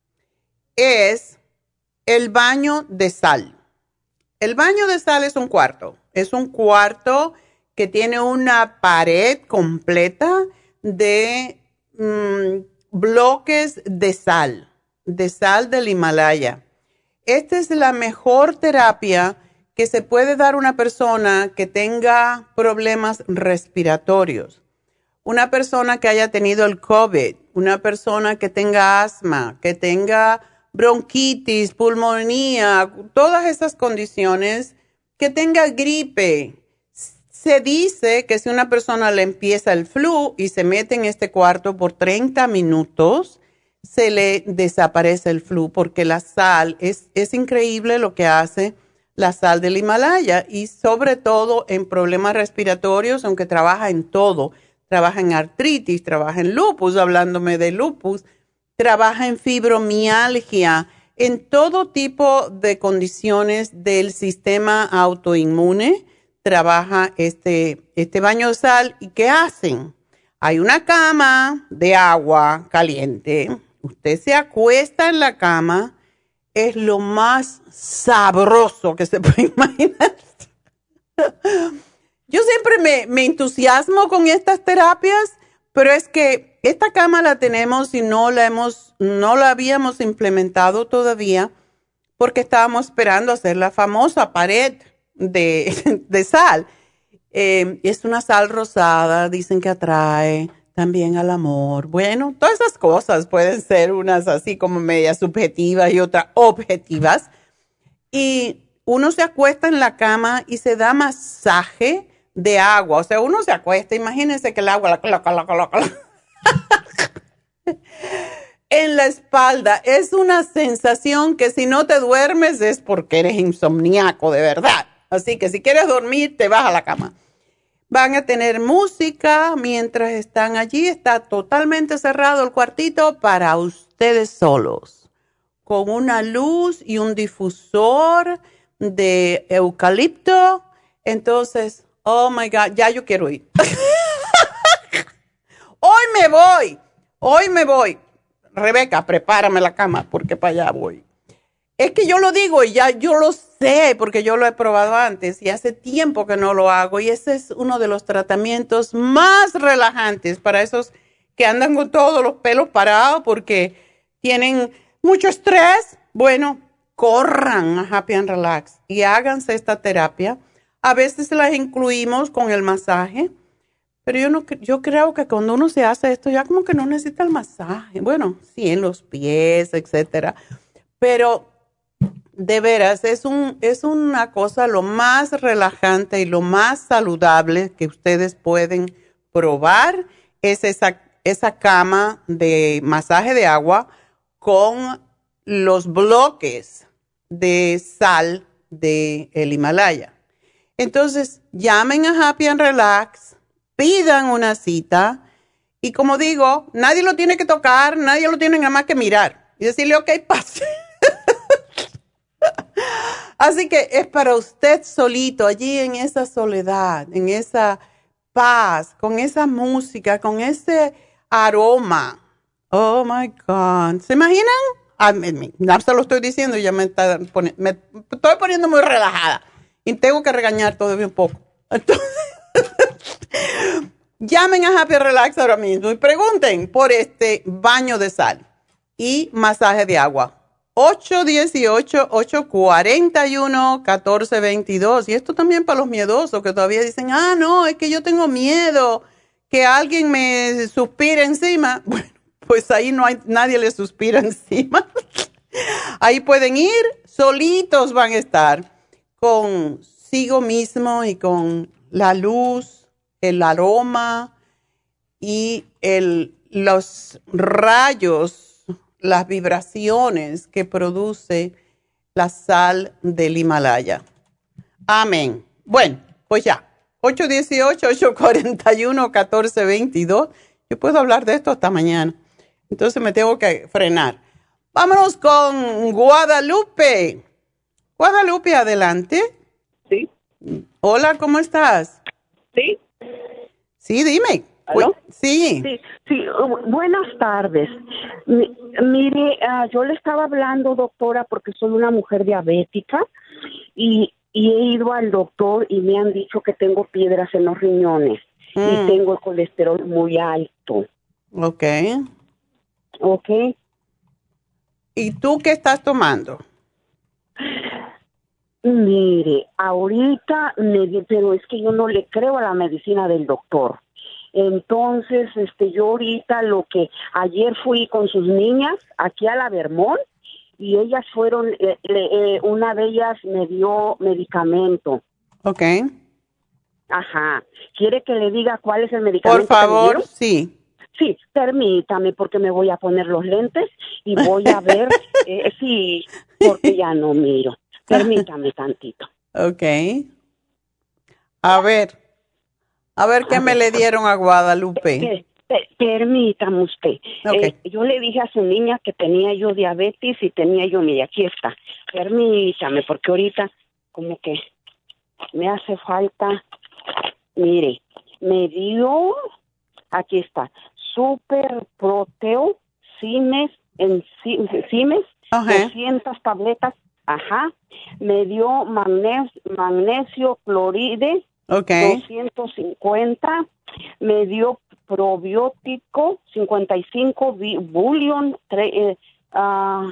Es el baño de sal. El baño de sal es un cuarto. Es un cuarto que tiene una pared completa de mmm, bloques de sal, de sal del Himalaya. Esta es la mejor terapia que se puede dar a una persona que tenga problemas respiratorios. Una persona que haya tenido el COVID, una persona que tenga asma, que tenga bronquitis, pulmonía, todas esas condiciones, que tenga gripe. Se dice que si una persona le empieza el flu y se mete en este cuarto por treinta minutos, se le desaparece el flu porque la sal, es, es increíble lo que hace la sal del Himalaya y sobre todo en problemas respiratorios, aunque trabaja en todo. Trabaja en artritis, trabaja en lupus, hablándome de lupus, trabaja en fibromialgia, en todo tipo de condiciones del sistema autoinmune. Trabaja este, este baño de sal. ¿Y qué hacen? Hay una cama de agua caliente. Usted se acuesta en la cama. Es lo más sabroso que se puede imaginar. Yo siempre me, me entusiasmo con estas terapias, pero es que esta cama la tenemos y no la hemos, no la habíamos implementado todavía porque estábamos esperando hacer la famosa pared de, de sal. Eh, es una sal rosada, dicen que atrae también al amor. Bueno, todas esas cosas pueden ser unas así como medias subjetivas y otras objetivas. Y uno se acuesta en la cama y se da masaje de agua. O sea, uno se acuesta, imagínense que el agua la coloca, la coloca, en la espalda. Es una sensación que si no te duermes es porque eres insomniaco de verdad. Así que si quieres dormir, te vas a la cama. Van a tener música mientras están allí. Está totalmente cerrado el cuartito para ustedes solos. Con una luz y un difusor de eucalipto. Entonces, oh my God, ya yo quiero ir. Hoy me voy. Hoy me voy. Rebeca, prepárame la cama porque para allá voy. Es que yo lo digo y ya yo lo sé porque yo lo he probado antes y hace tiempo que no lo hago y ese es uno de los tratamientos más relajantes para esos que andan con todos los pelos parados porque tienen mucho estrés. Bueno, corran a Happy and Relax y háganse esta terapia. A veces las incluimos con el masaje, pero yo, no, yo creo que cuando uno se hace esto ya como que no necesita el masaje. Bueno, sí, en los pies, etcétera. Pero de veras, es, un, es una cosa lo más relajante y lo más saludable que ustedes pueden probar. Es esa, esa cama de masaje de agua con los bloques de sal del Himalaya. Entonces, llamen a Happy and Relax, pidan una cita y como digo, nadie lo tiene que tocar, nadie lo tiene nada más que mirar y decirle, ok, pase. Así que es para usted solito, allí en esa soledad, en esa paz, con esa música, con ese aroma. Oh, my God. ¿Se imaginan? Ah, me, me, se lo estoy diciendo y ya me, está poni- me estoy poniendo muy relajada. Y tengo que regañar todavía un poco. Entonces, llamen a Happy Relax ahora mismo y pregunten por este baño de sal y masaje de agua. ocho uno ocho, ocho cuatro uno, uno cuatro dos dos. Y esto también para los miedosos que todavía dicen, ah, no, es que yo tengo miedo que alguien me suspire encima. Bueno, pues ahí no hay, nadie le suspira encima. Ahí pueden ir, solitos van a estar consigo mismo y con la luz, el aroma y el, los rayos, las vibraciones que produce la sal del Himalaya. Amén. Bueno, pues ya. ocho uno ocho, ocho cuatro uno, uno cuatro dos dos. Yo puedo hablar de esto hasta mañana. Entonces me tengo que frenar. Vámonos con Guadalupe. Guadalupe, adelante. Sí. Hola, ¿cómo estás? Sí. Sí, dime. ¿Aló? Sí. Sí, sí. Uh, buenas tardes. Mi, mire, uh, yo le estaba hablando, doctora, porque soy una mujer diabética y, y he ido al doctor y me han dicho que tengo piedras en los riñones mm. y tengo el colesterol muy alto. Ok. Ok. ¿Y tú qué estás tomando? Mire, ahorita, me, pero es que yo no le creo a la medicina del doctor. Entonces, este, yo ahorita lo que, ayer fui con sus niñas aquí a la Vermont y ellas fueron, eh, eh, una de ellas me dio medicamento. Ok. Ajá. ¿Quiere que le diga cuál es el medicamento? Por favor, sí. Sí, permítame porque me voy a poner los lentes y voy a ver, eh, sí, porque ya no miro. Permítame tantito. Ok. A ver. A ver qué a me ver. le dieron a Guadalupe. Per, per, permítame usted. Okay. Eh, yo le dije a su niña que tenía yo diabetes y tenía yo, mire, aquí está. Permítame, porque ahorita como que me hace falta. Mire, me dio, aquí está, Super Proteo, Cimes, en Cimes, okay. doscientas tabletas. Ajá, me dio magnes, magnesio cloride, okay. doscientos cincuenta, me dio probiótico, cincuenta y cinco, bullion, tre, eh, uh,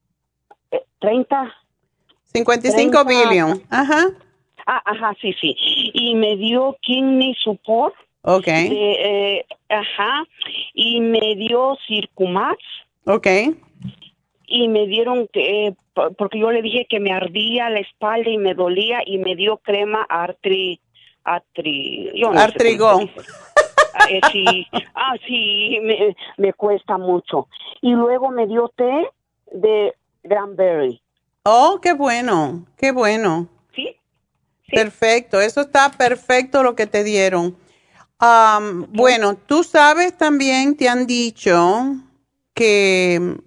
treinta. cincuenta y cinco billion, ajá. Ah, ajá, sí, sí. Y me dio kidney support. Okay. De, eh, ajá, y me dio Circumax. Okay. Y me dieron que, eh, porque yo le dije que me ardía la espalda y me dolía y me dio crema artri, artri, yo no Artrigón. Sé ah, eh, sí, ah, sí, me, me cuesta mucho. Y luego me dio té de cranberry. Oh, qué bueno, qué bueno. Sí. Sí. Perfecto, eso está perfecto lo que te dieron. Um, okay. Bueno, tú sabes también, te han dicho que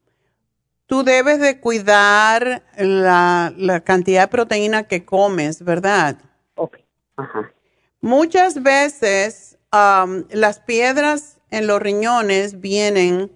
tú debes de cuidar la, la cantidad de proteína que comes, ¿verdad? Ok, ajá. Muchas veces um, las piedras en los riñones vienen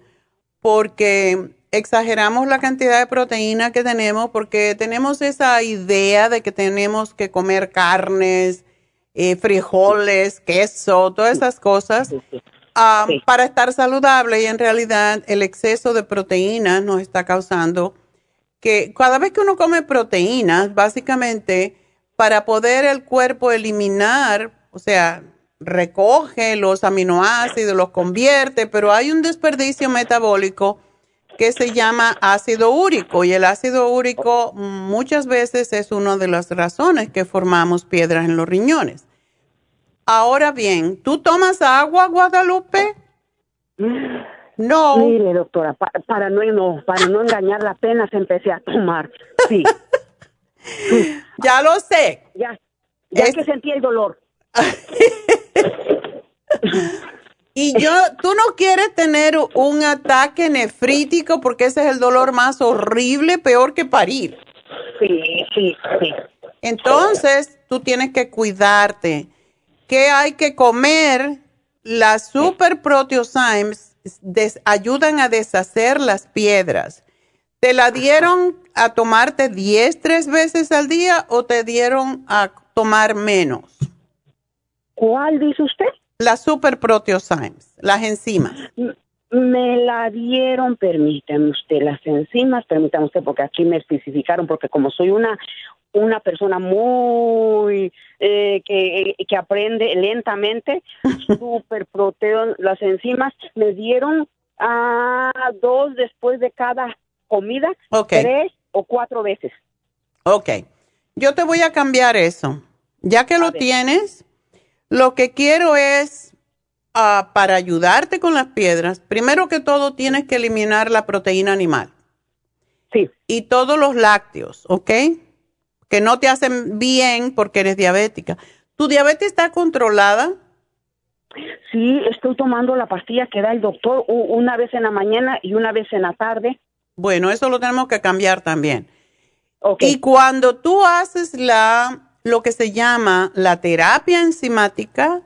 porque exageramos la cantidad de proteína que tenemos, porque tenemos esa idea de que tenemos que comer carnes, eh, frijoles, queso, todas esas cosas. Sí, sí. Um, sí. Para estar saludable, y en realidad el exceso de proteínas nos está causando que cada vez que uno come proteínas, básicamente para poder el cuerpo eliminar, o sea, recoge los aminoácidos, los convierte, pero hay un desperdicio metabólico que se llama ácido úrico, y el ácido úrico muchas veces es una de las razones que formamos piedras en los riñones. Ahora bien, ¿tú tomas agua, Guadalupe? No. Mire, doctora, pa para, no, no, para no engañarla, apenas empecé a tomar. Sí. Ya lo sé. Ya, ya es... que sentí el dolor. Y yo, tú no quieres tener un ataque nefrítico porque ese es el dolor más horrible, peor que parir. Sí, sí, sí. Entonces, tú tienes que cuidarte. ¿Qué hay que comer? Las super proteosymes ayudan a deshacer las piedras. ¿Te la dieron a tomarte diez, tres veces al día o te dieron a tomar menos? ¿Cuál dice usted? Las super proteosymes, las enzimas. Me la dieron, permítame usted, las enzimas, permítame usted, porque aquí me especificaron, porque como soy una una persona muy eh, que, que aprende lentamente, super proteo, las enzimas me dieron a uh, dos después de cada comida, okay. Tres o cuatro veces. Ok, yo te voy a cambiar eso, ya que a lo ver. Tienes. Lo que quiero es, uh, para ayudarte con las piedras, primero que todo tienes que eliminar la proteína animal. Sí. Y todos los lácteos, ¿ok? Que no te hacen bien porque eres diabética. ¿Tu diabetes está controlada? Sí, estoy tomando la pastilla que da el doctor una vez en la mañana y una vez en la tarde. Bueno, eso lo tenemos que cambiar también. Okay. Y cuando tú haces la... lo que se llama la terapia enzimática,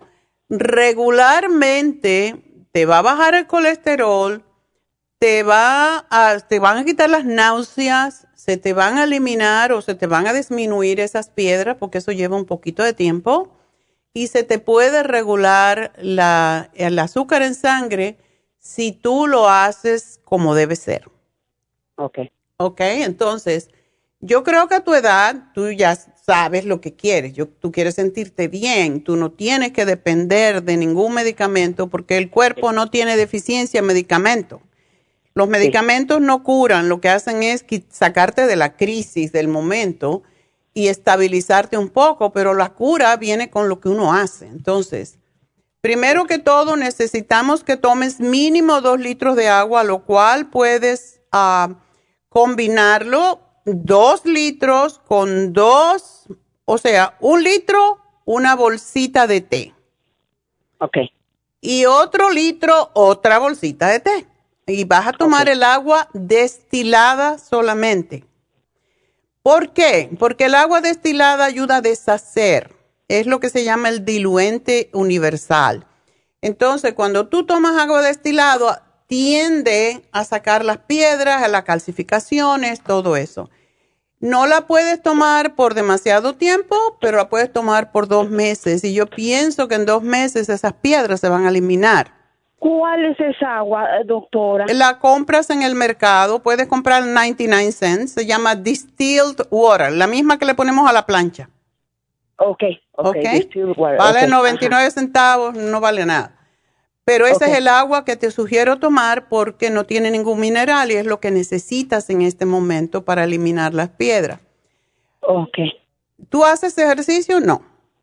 regularmente te va a bajar el colesterol, te, va a, te van a quitar las náuseas, se te van a eliminar o se te van a disminuir esas piedras, porque eso lleva un poquito de tiempo, y se te puede regular la, el azúcar en sangre si tú lo haces como debe ser. Ok. Ok, entonces... yo creo que a tu edad tú ya sabes lo que quieres. Yo, tú quieres sentirte bien. Tú no tienes que depender de ningún medicamento porque el cuerpo no tiene deficiencia en medicamentos. Los medicamentos sí. no curan. Lo que hacen es sacarte de la crisis del momento y estabilizarte un poco, pero la cura viene con lo que uno hace. Entonces, primero que todo necesitamos que tomes mínimo dos litros de agua, lo cual puedes uh, combinarlo dos litros con dos, o sea, un litro, una bolsita de té. Ok. Y otro litro, otra bolsita de té. Y vas a tomar okay. el agua destilada solamente. ¿Por qué? Porque el agua destilada ayuda a deshacer. Es lo que se llama el diluente universal. Entonces, cuando tú tomas agua destilada, tiende a sacar las piedras, a las calcificaciones, todo eso. No la puedes tomar por demasiado tiempo, pero la puedes tomar por dos meses. Y yo pienso que en dos meses esas piedras se van a eliminar. ¿Cuál es esa agua, doctora? La compras en el mercado, puedes comprar noventa y nueve cents, se llama distilled water, la misma que le ponemos a la plancha. Ok, ok. okay. Distilled water. Vale okay. noventa y nueve Ajá. centavos, no vale nada. Pero ese okay. es el agua que te sugiero tomar porque no tiene ningún mineral y es lo que necesitas en este momento para eliminar las piedras. Ok. ¿Tú haces ejercicio? No.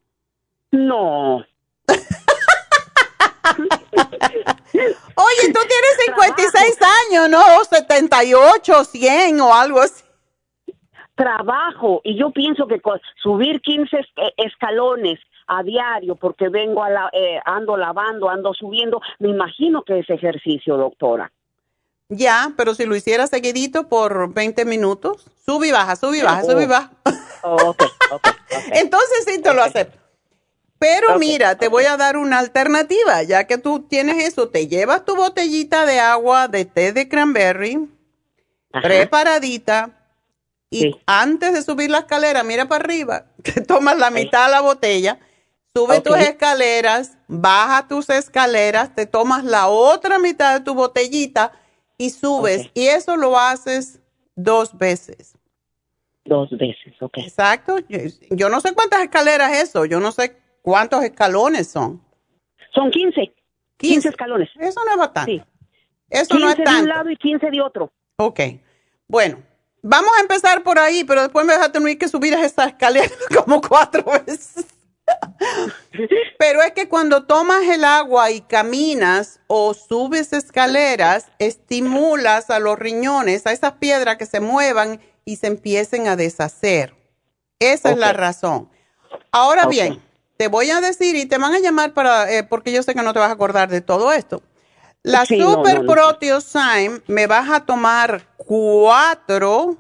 No. Oye, tú tienes cincuenta y seis años, ¿no? setenta y ocho, cien o algo así. Trabajo y yo pienso que con subir quince escalones a diario porque vengo a la, eh, ando lavando, ando subiendo, me imagino que es ejercicio, doctora. Ya, pero si lo hiciera seguidito por veinte minutos, sube y baja, sube y baja, oh. sube y baja. Oh, okay, okay, okay. Entonces sí te okay. lo acepto. Pero okay, mira, te okay. voy a dar una alternativa, ya que tú tienes eso, te llevas tu botellita de agua de té de cranberry, ajá. preparadita, y sí. antes de subir la escalera, mira para arriba, te tomas la okay. mitad de la botella, sube okay. tus escaleras, baja tus escaleras, te tomas la otra mitad de tu botellita y subes. Okay. Y eso lo haces dos veces. Dos veces, ok. Exacto. Yo, yo no sé cuántas escaleras es eso. Yo no sé cuántos escalones son. Son quince. quince escalones. Eso no es bastante. Sí. Eso no es tanto. quince de un lado y quince de otro. Ok. Bueno, vamos a empezar por ahí, pero después me vas a tener que subir a esa escalera como cuatro veces. Pero es que cuando tomas el agua y caminas o subes escaleras, estimulas a los riñones, a esas piedras que se muevan y se empiecen a deshacer. Esa okay. es la razón. Ahora okay. bien, te voy a decir y te van a llamar para, eh, porque yo sé que no te vas a acordar de todo esto. La sí, Super no, no, Proteosyme no. me vas a tomar cuatro,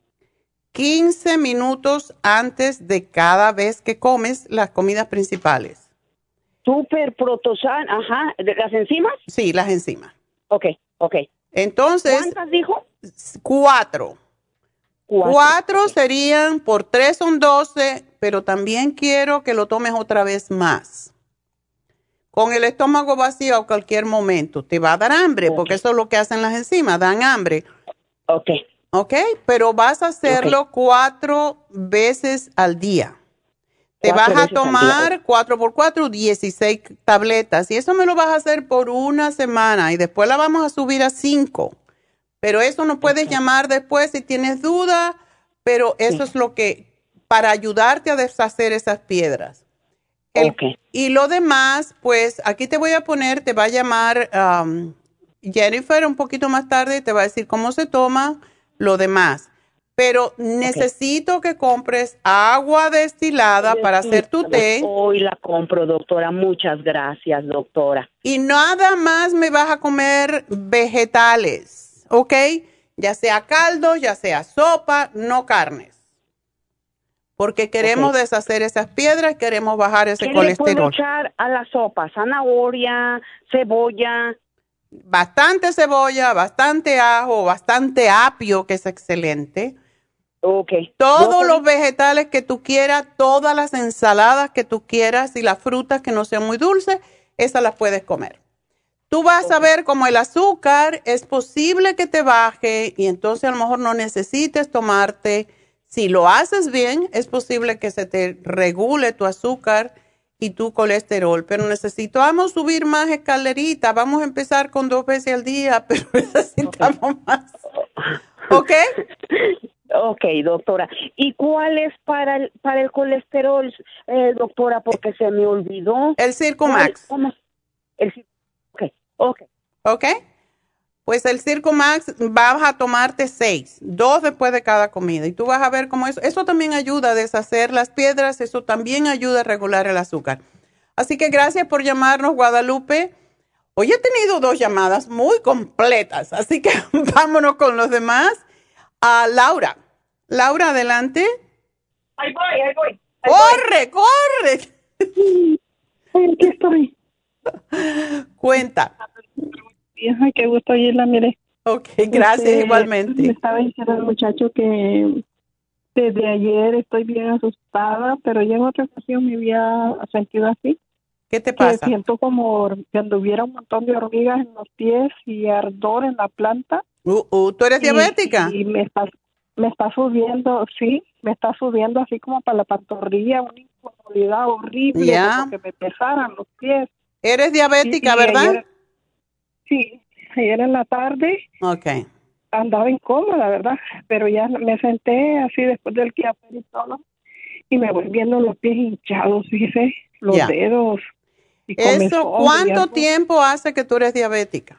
quince minutos antes de cada vez que comes las comidas principales. Super Proteosyme, ajá, ¿de las enzimas? Sí, las enzimas. Ok, ok. Entonces. ¿Cuántas dijo? Cuatro. Cuatro, cuatro okay. serían, por tres son doce, pero también quiero que lo tomes otra vez más. Con el estómago vacío a cualquier momento. Te va a dar hambre, okay. porque eso es lo que hacen las enzimas, dan hambre. Ok. Ok, pero vas a hacerlo okay. cuatro veces al día. Te vas a tomar cuatro por cuatro, dieciséis tabletas. Y eso me lo vas a hacer por una semana. Y después la vamos a subir a cinco. Pero eso no puedes okay. llamar después si tienes duda. Pero eso sí. es lo que, para ayudarte a deshacer esas piedras. El, okay. Y lo demás, pues aquí te voy a poner, te va a llamar um, Jennifer un poquito más tarde y te va a decir cómo se toma lo demás. Pero necesito okay. que compres agua destilada para hacer tu té. Hoy la compro, doctora. Muchas gracias, doctora. Y nada más me vas a comer vegetales, ¿ok? Ya sea caldo, ya sea sopa, no carnes. Porque queremos okay. deshacer esas piedras, queremos bajar ese ¿Qué colesterol. ¿Qué le puedo echar a la sopa? Zanahoria, cebolla. Bastante cebolla, bastante ajo, bastante apio, que es excelente. Okay. Todos ¿Yo los vegetales que tú quieras, todas las ensaladas que tú quieras y las frutas que no sean muy dulces, esas las puedes comer. Tú vas okay. a ver como el azúcar es posible que te baje y entonces a lo mejor no necesites tomarte. Si lo haces bien, es posible que se te regule tu azúcar y tu colesterol, pero necesitamos subir más escaleritas. Vamos a empezar con dos veces al día, pero necesitamos okay. más. ¿Ok? Ok, doctora. ¿Y cuál es para el, para el colesterol, eh, doctora? Porque se me olvidó. El Circumax. ¿Cómo? El Ok, ok. Ok. Pues el Circumax vas a tomarte seis, dos después de cada comida. Y tú vas a ver cómo eso, eso también ayuda a deshacer las piedras, eso también ayuda a regular el azúcar. Así que gracias por llamarnos, Guadalupe. Hoy he tenido dos llamadas muy completas, así que vámonos con los demás. A Laura. Laura, adelante. Ahí voy, ahí voy. Ahí ¡Corre, voy. corre! Ay, aquí estoy. Cuenta. Ay, qué gusto oírla, mire. Ok, gracias, este, igualmente. Me estaba diciendo el muchacho que desde ayer estoy bien asustada, pero ya en otra ocasión me había sentido así. ¿Qué te pasa? Que siento como que anduviera un montón de hormigas en los pies y ardor en la planta. Uh, uh, ¿Tú eres y, diabética? Y me está, me está subiendo, sí, me está subiendo así como para la pantorrilla, una incomodidad horrible, yeah. como que me pesaran los pies. ¿Eres diabética, sí, verdad? Ayer, sí, ayer en la tarde okay. andaba incómoda, ¿verdad? Pero ya me senté así después del quiaper y todo, y me voy viendo los pies hinchados, fíjese, los yeah. dedos. Y ¿Eso cuánto tiempo hace que tú eres diabética?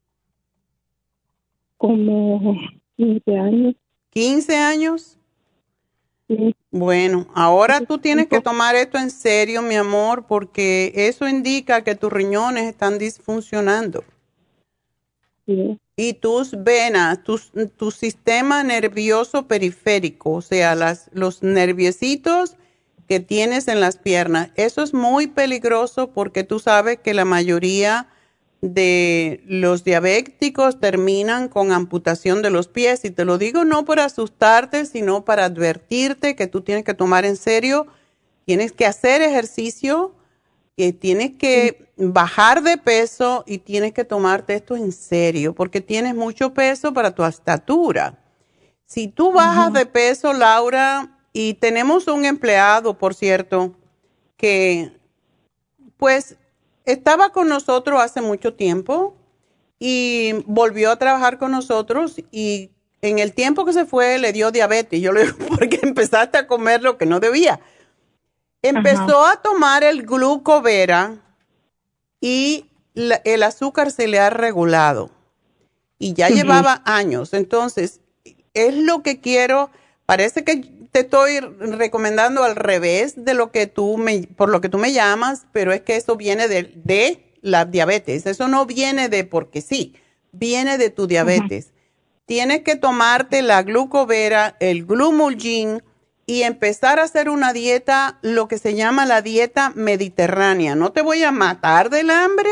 Como quince años. ¿quince años? Sí. Bueno, ahora tú tienes que tomar esto en serio, mi amor, porque eso indica que tus riñones están disfuncionando. Sí. Y tus venas, tu, tu sistema nervioso periférico, o sea, las, los nerviecitos que tienes en las piernas, eso es muy peligroso porque tú sabes que la mayoría de los diabéticos terminan con amputación de los pies. Y te lo digo no para asustarte, sino para advertirte que tú tienes que tomar en serio, tienes que hacer ejercicio, que tienes que bajar de peso y tienes que tomarte esto en serio porque tienes mucho peso para tu estatura. Si tú bajas Ujú. de peso, Laura, y tenemos un empleado, por cierto, que pues estaba con nosotros hace mucho tiempo y volvió a trabajar con nosotros y en el tiempo que se fue le dio diabetes. Yo le digo, porque empezaste a comer lo que no debía. Empezó Ajá. a tomar el Glucovera y la, el azúcar se le ha regulado. Y ya uh-huh. llevaba años. Entonces, es lo que quiero. Parece que te estoy recomendando al revés de lo que tú me, por lo que tú me llamas, pero es que eso viene de, de la diabetes. Eso no viene de porque sí, viene de tu diabetes. Uh-huh. Tienes que tomarte la Glucovera, el Glumulgin y empezar a hacer una dieta, lo que se llama la dieta mediterránea. No te voy a matar del hambre,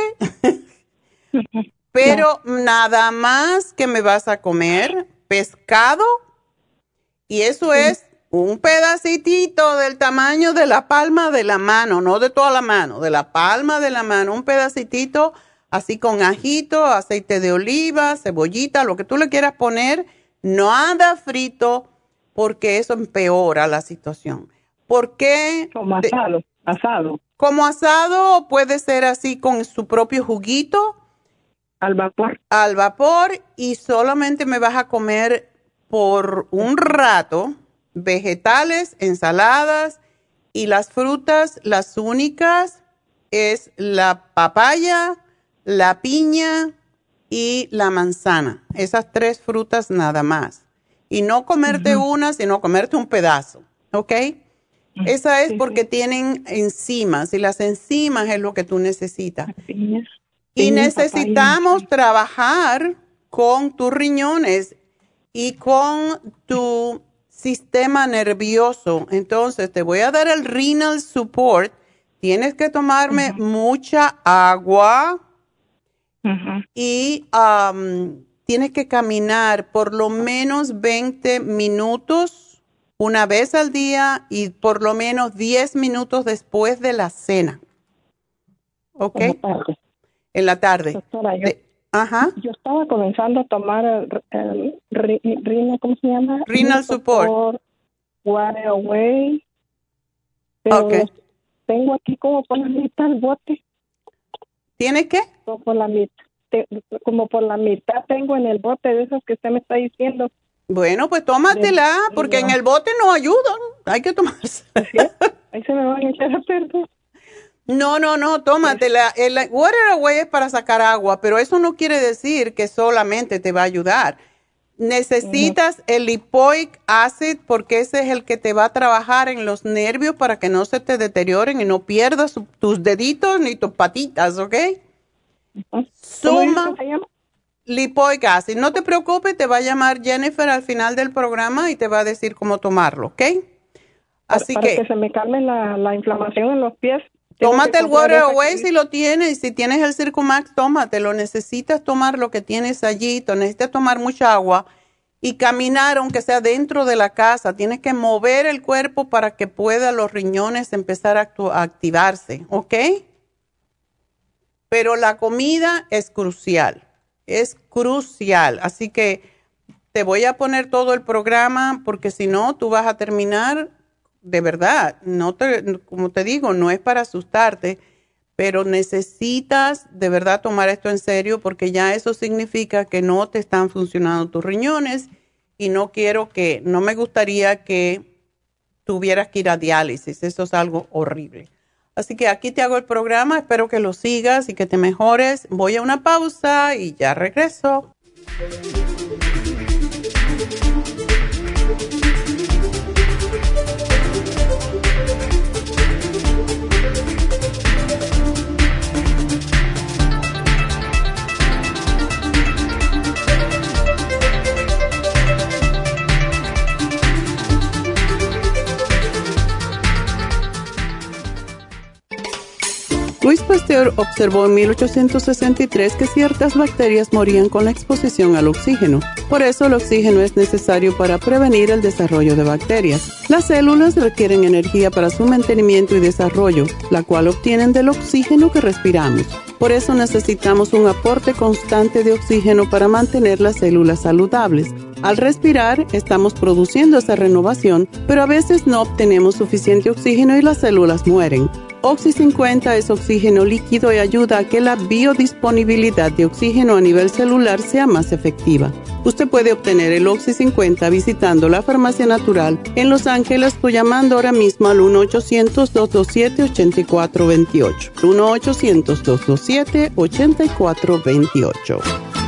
pero no. nada más que me vas a comer pescado y eso sí. es un pedacitito del tamaño de la palma de la mano, no de toda la mano, de la palma de la mano, un pedacitito así con ajito, aceite de oliva, cebollita, lo que tú le quieras poner, nada frito, porque eso empeora la situación. ¿Por qué? Como asado, te, asado. Como asado, puede ser así con su propio juguito. Al vapor. Al vapor y solamente me vas a comer por un rato vegetales, ensaladas y las frutas, las únicas es la papaya, la piña y la manzana. Esas tres frutas nada más. Y no comerte uh-huh. una, sino comerte un pedazo. ¿Ok? Uh-huh. Esa es sí, porque sí. tienen enzimas y las enzimas es lo que tú necesitas. Piña, y piña, necesitamos papaya. trabajar con tus riñones y con tu sistema nervioso. Entonces, te voy a dar el Renal Support. Tienes que tomarme uh-huh. mucha agua. Uh-huh. Y um, tienes que caminar por lo menos veinte minutos una vez al día y por lo menos diez minutos después de la cena. ¿Ok? En la tarde. En la tarde. Doctora, yo, de, ajá. yo estaba comenzando a tomar el, el, el, el ¿cómo se llama? Renal Support. Water Away. Pero okay. tengo aquí como por la mitad el bote. ¿Tienes qué? Como por la mitad, te, como por la mitad tengo en el bote de esos que usted me está diciendo. Bueno, pues tómatela, de, porque no. en el bote no ayudan. Hay que tomarse. ¿Sí? Ahí se me van a echar a perder. No, no, no, tómatela. El Water Away es para sacar agua, pero eso no quiere decir que solamente te va a ayudar. Necesitas uh-huh. el lipoic acid porque ese es el que te va a trabajar en los nervios para que no se te deterioren y no pierdas tus deditos ni tus patitas, ¿ok? Uh-huh. Suma lipoic acid. No te preocupes, te va a llamar Jennifer al final del programa y te va a decir cómo tomarlo, ¿ok? Así para, que, para que se me calme la, la inflamación en los pies. Tómate el Water Away si lo tienes. Si tienes el Circumax, tómatelo. Necesitas tomar lo que tienes allí. Necesitas tomar mucha agua y caminar, aunque sea dentro de la casa. Tienes que mover el cuerpo para que puedan los riñones empezar a, a activarse, ¿ok? Pero la comida es crucial. Es crucial. Así que te voy a poner todo el programa porque si no, tú vas a terminar... De verdad, no te, como te digo, no es para asustarte, pero necesitas de verdad tomar esto en serio porque ya eso significa que no te están funcionando tus riñones y no quiero que, no me gustaría que tuvieras que ir a diálisis. Eso es algo horrible. Así que aquí te hago el programa, espero que lo sigas y que te mejores. Voy a una pausa y ya regreso. Luis Pasteur observó en mil ochocientos sesenta y tres que ciertas bacterias morían con la exposición al oxígeno. Por eso el oxígeno es necesario para prevenir el desarrollo de bacterias. Las células requieren energía para su mantenimiento y desarrollo, la cual obtienen del oxígeno que respiramos. Por eso necesitamos un aporte constante de oxígeno para mantener las células saludables. Al respirar, estamos produciendo esa renovación, pero a veces no obtenemos suficiente oxígeno y las células mueren. Oxy cincuenta es oxígeno líquido y ayuda a que la biodisponibilidad de oxígeno a nivel celular sea más efectiva. Usted puede obtener el Oxy cincuenta visitando la Farmacia Natural en Los Ángeles o llamando ahora mismo al uno ochocientos, dos dos siete, ocho cuatro dos ocho. uno ochocientos, dos dos siete, ocho cuatro dos ocho.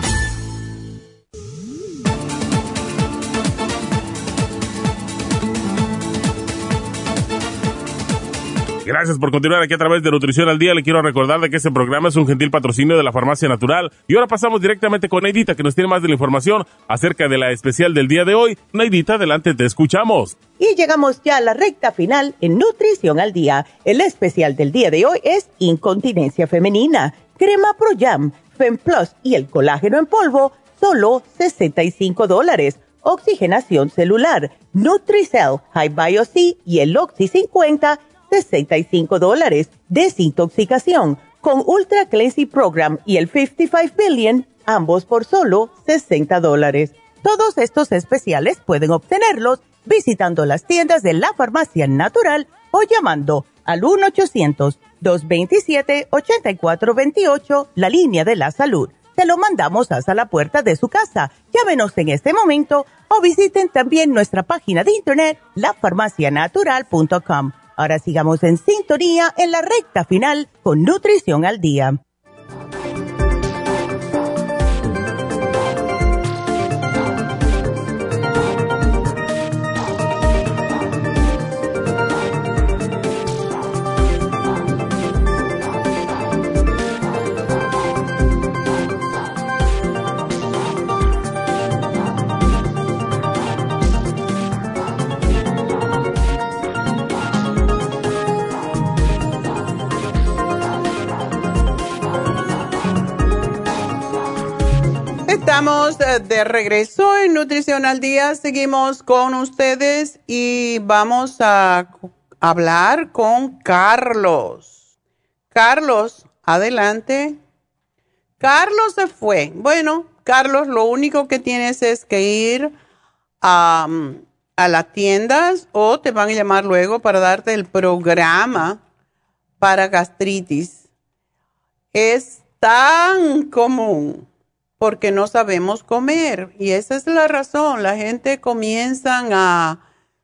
Gracias por continuar aquí a través de Nutrición al Día. Le quiero recordar de que este programa es un gentil patrocinio de la Farmacia Natural. Y ahora pasamos directamente con Neidita, que nos tiene más de la información acerca de la especial del día de hoy. Neidita, adelante, te escuchamos. Y llegamos ya a la recta final en Nutrición al Día. El especial del día de hoy es Incontinencia Femenina, Crema Pro Jam, Fem Plus y el colágeno en polvo, solo sesenta y cinco dólares. Oxigenación celular, Nutricell, High Bio C y el Oxy cincuenta, sesenta y cinco dólares. Desintoxicación con Ultra Cleansing Program y el cincuenta y cinco Billion, ambos por solo sesenta dólares. Todos estos especiales pueden obtenerlos visitando las tiendas de la Farmacia Natural o llamando al uno ochocientos, dos veintisiete, ochenta y cuatro veintiocho, la línea de la salud. Te lo mandamos hasta la puerta de su casa. Llámenos en este momento o visiten también nuestra página de internet, la farmacia natural punto com. Ahora sigamos en sintonía en la recta final con Nutrición al Día. Estamos de regreso en Nutrición al Día. Seguimos con ustedes y vamos a hablar con Carlos. Carlos, adelante. Carlos se fue. Bueno, Carlos, lo único que tienes es que ir a, a las tiendas o te van a llamar luego para darte el programa para gastritis. Es tan común porque no sabemos comer y esa es la razón. La gente comienza a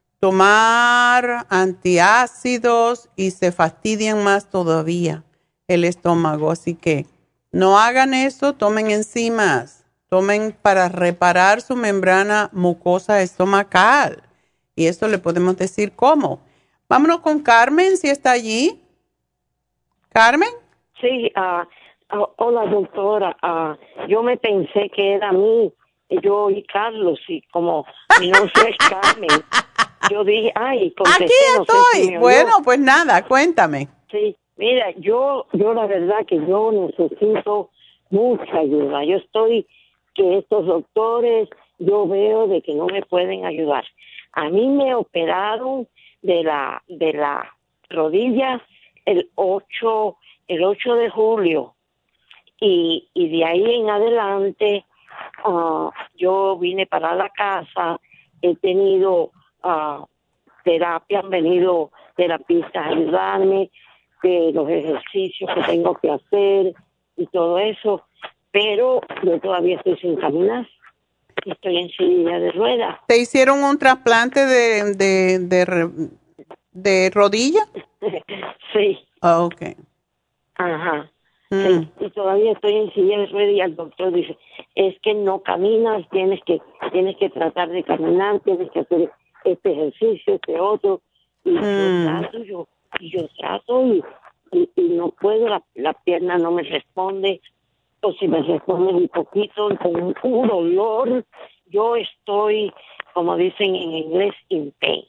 tomar antiácidos y se fastidian más todavía el estómago. Así que no hagan eso, tomen enzimas, tomen para reparar su membrana mucosa estomacal. Y esto le podemos decir cómo. Vámonos con Carmen, si está allí. ¿Carmen? Sí, ah. Uh, hola, doctora. Uh, yo me pensé que era a mí, yo y Carlos, y como mi nombre es Carmen, yo dije, ay, contesté. Aquí estoy. No sé si bueno, pues nada, cuéntame. Sí, mira, yo, yo la verdad que yo necesito mucha ayuda. Yo estoy, que estos doctores, yo veo de que no me pueden ayudar. A mí me operaron de la, de la rodilla el ocho, el ocho de julio. Y, y de ahí en adelante uh, yo vine para la casa, he tenido uh, terapia, han venido terapistas a ayudarme, de los ejercicios que tengo que hacer y todo eso, pero yo todavía estoy sin caminar, estoy en silla de ruedas. ¿Te hicieron un trasplante de, de, de, de rodilla? Sí. Oh, ok. Ajá. Sí, y todavía estoy en silla de ruedas y el doctor dice, es que no caminas, tienes que tienes que tratar de caminar, tienes que hacer este ejercicio, este otro, y mm. yo trato, yo, y yo trato y, y, y no puedo, la, la pierna no me responde, o si me responde un poquito, con un dolor, yo estoy, como dicen en inglés, in pain.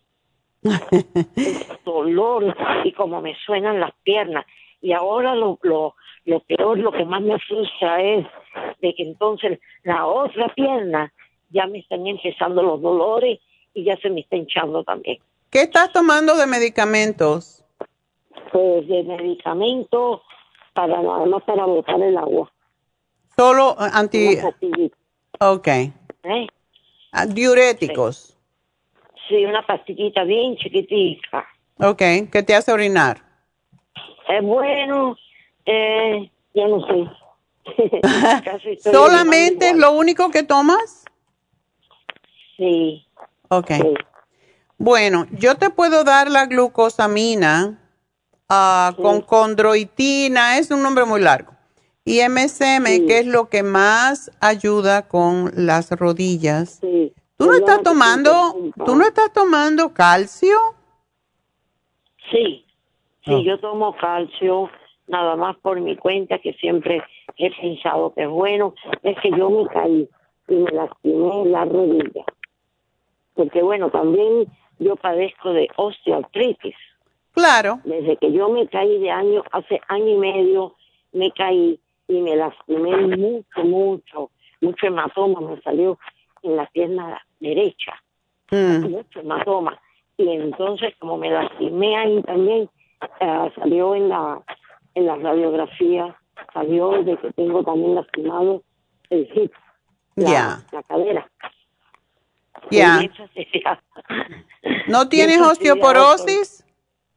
Dolor, y como me suenan las piernas. Y ahora lo, lo, lo peor, lo que más me frustra es de que entonces la otra pierna ya me están empezando los dolores y ya se me está hinchando también. ¿Qué estás tomando de medicamentos? Pues de medicamentos para nada más para botar el agua. Solo anti... Ok. ¿Eh? Ah, diuréticos. Sí. sí, una pastillita bien chiquitica. Ok, ¿qué te hace orinar? Es bueno, eh, yo no sé. ¿Solamente es lo único que tomas? Sí. Ok. Sí. Bueno, yo te puedo dar la glucosamina uh, sí. con condroitina, es un nombre muy largo. Y M S M, sí. que es lo que más ayuda con las rodillas. Sí. ¿Tú no estás tomando, tú no estás tomando calcio? Sí. Sí, oh. yo tomo calcio nada más por mi cuenta, que siempre he pensado que es bueno. Es que yo me caí y me lastimé la rodilla. Porque bueno, también yo padezco de osteoartritis. Claro. Desde que yo me caí de año, hace año y medio, me caí y me lastimé mucho, mucho, mucho hematoma me salió en la pierna derecha. Mm. Mucho hematoma. Y entonces, como me lastimé ahí también, uh, salió en la en la radiografía, salió de que tengo también lastimado el hip, la, yeah. la cadera. Ya. Yeah. ¿No tienes osteoporosis?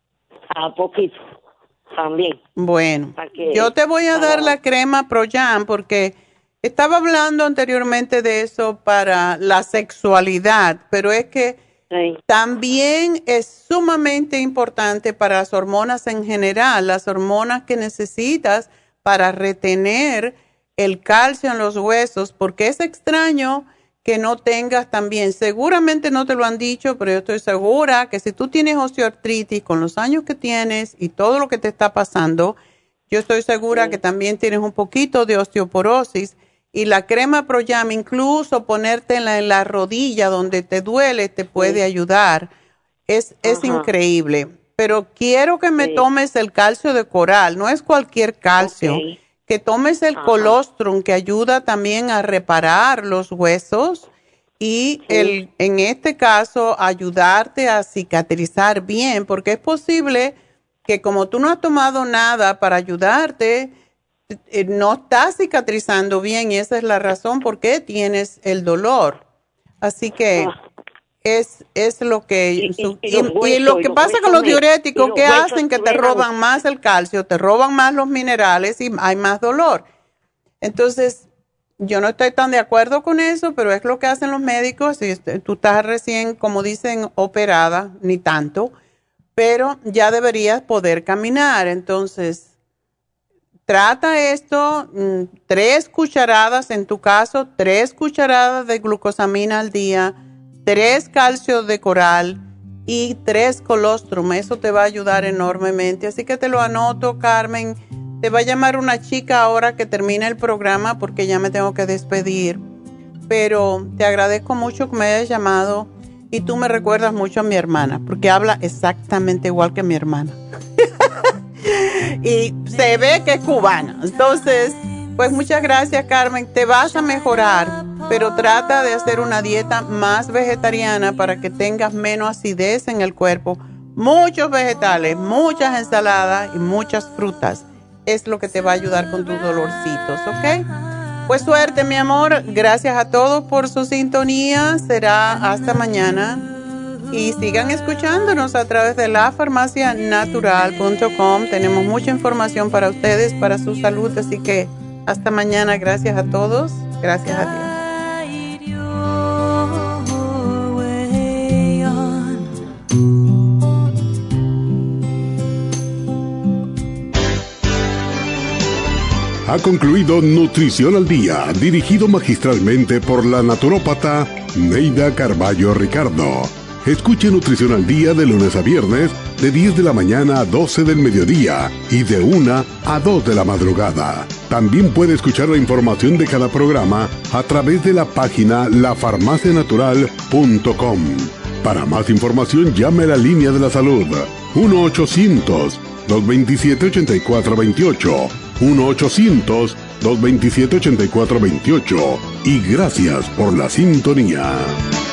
A poquito, también. Bueno, que, yo te voy a para... dar la crema ProYam porque estaba hablando anteriormente de eso para la sexualidad, pero es que sí. también es sumamente importante para las hormonas en general, las hormonas que necesitas para retener el calcio en los huesos, porque es extraño que no tengas también, seguramente no te lo han dicho, pero yo estoy segura que si tú tienes osteoartritis con los años que tienes y todo lo que te está pasando, yo estoy segura sí. que también tienes un poquito de osteoporosis y la crema ProYam, incluso ponértela en la rodilla donde te duele, te puede sí. ayudar. Es, es increíble. Pero quiero que me sí. tomes el calcio de coral, no es cualquier calcio. Okay. Que tomes el Ajá. colostrum, que ayuda también a reparar los huesos y sí. el, en este caso ayudarte a cicatrizar bien, porque es posible que como tú no has tomado nada para ayudarte, eh, no estás cicatrizando bien y esa es la razón por qué tienes el dolor. Así que ah. es, es lo que... Y, y, y, y, huesos, y lo que pasa con los diuréticos, que hacen que te roban más el calcio, te roban más los minerales y hay más dolor. Entonces, yo no estoy tan de acuerdo con eso, pero es lo que hacen los médicos. Y tú estás recién, como dicen, operada, ni tanto, pero ya deberías poder caminar. Entonces, trata esto, tres cucharadas, en tu caso, tres cucharadas de glucosamina al día, tres calcios de coral y tres colostrum. Eso te va a ayudar enormemente. Así que te lo anoto, Carmen. Te va a llamar una chica ahora que termine el programa porque ya me tengo que despedir. Pero te agradezco mucho que me hayas llamado y tú me recuerdas mucho a mi hermana porque habla exactamente igual que mi hermana. Y se ve que es cubana. Entonces, pues muchas gracias, Carmen. Te vas a mejorar, pero trata de hacer una dieta más vegetariana para que tengas menos acidez en el cuerpo. Muchos vegetales, muchas ensaladas y muchas frutas. Es lo que te va a ayudar con tus dolorcitos, ¿ok? Pues suerte, mi amor. Gracias a todos por su sintonía. Será hasta mañana. Y sigan escuchándonos a través de la farmacia natural punto com. Tenemos mucha información para ustedes, para su salud. Así que hasta mañana. Gracias a todos. Gracias a Dios. Ha concluido Nutrición al Día, dirigido magistralmente por la naturópata Neida Carballo Ricardo. Escuche Nutrición al Día de lunes a viernes, de diez de la mañana a doce del mediodía y de una a dos de la madrugada. También puede escuchar la información de cada programa a través de la página la farmacia natural punto com. Para más información, llame a la línea de la salud uno ochocientos, dos veintisiete, ochenta y cuatro veintiocho. uno ochocientos, dos veintisiete, ochenta y cuatro veintiocho. Y gracias por la sintonía.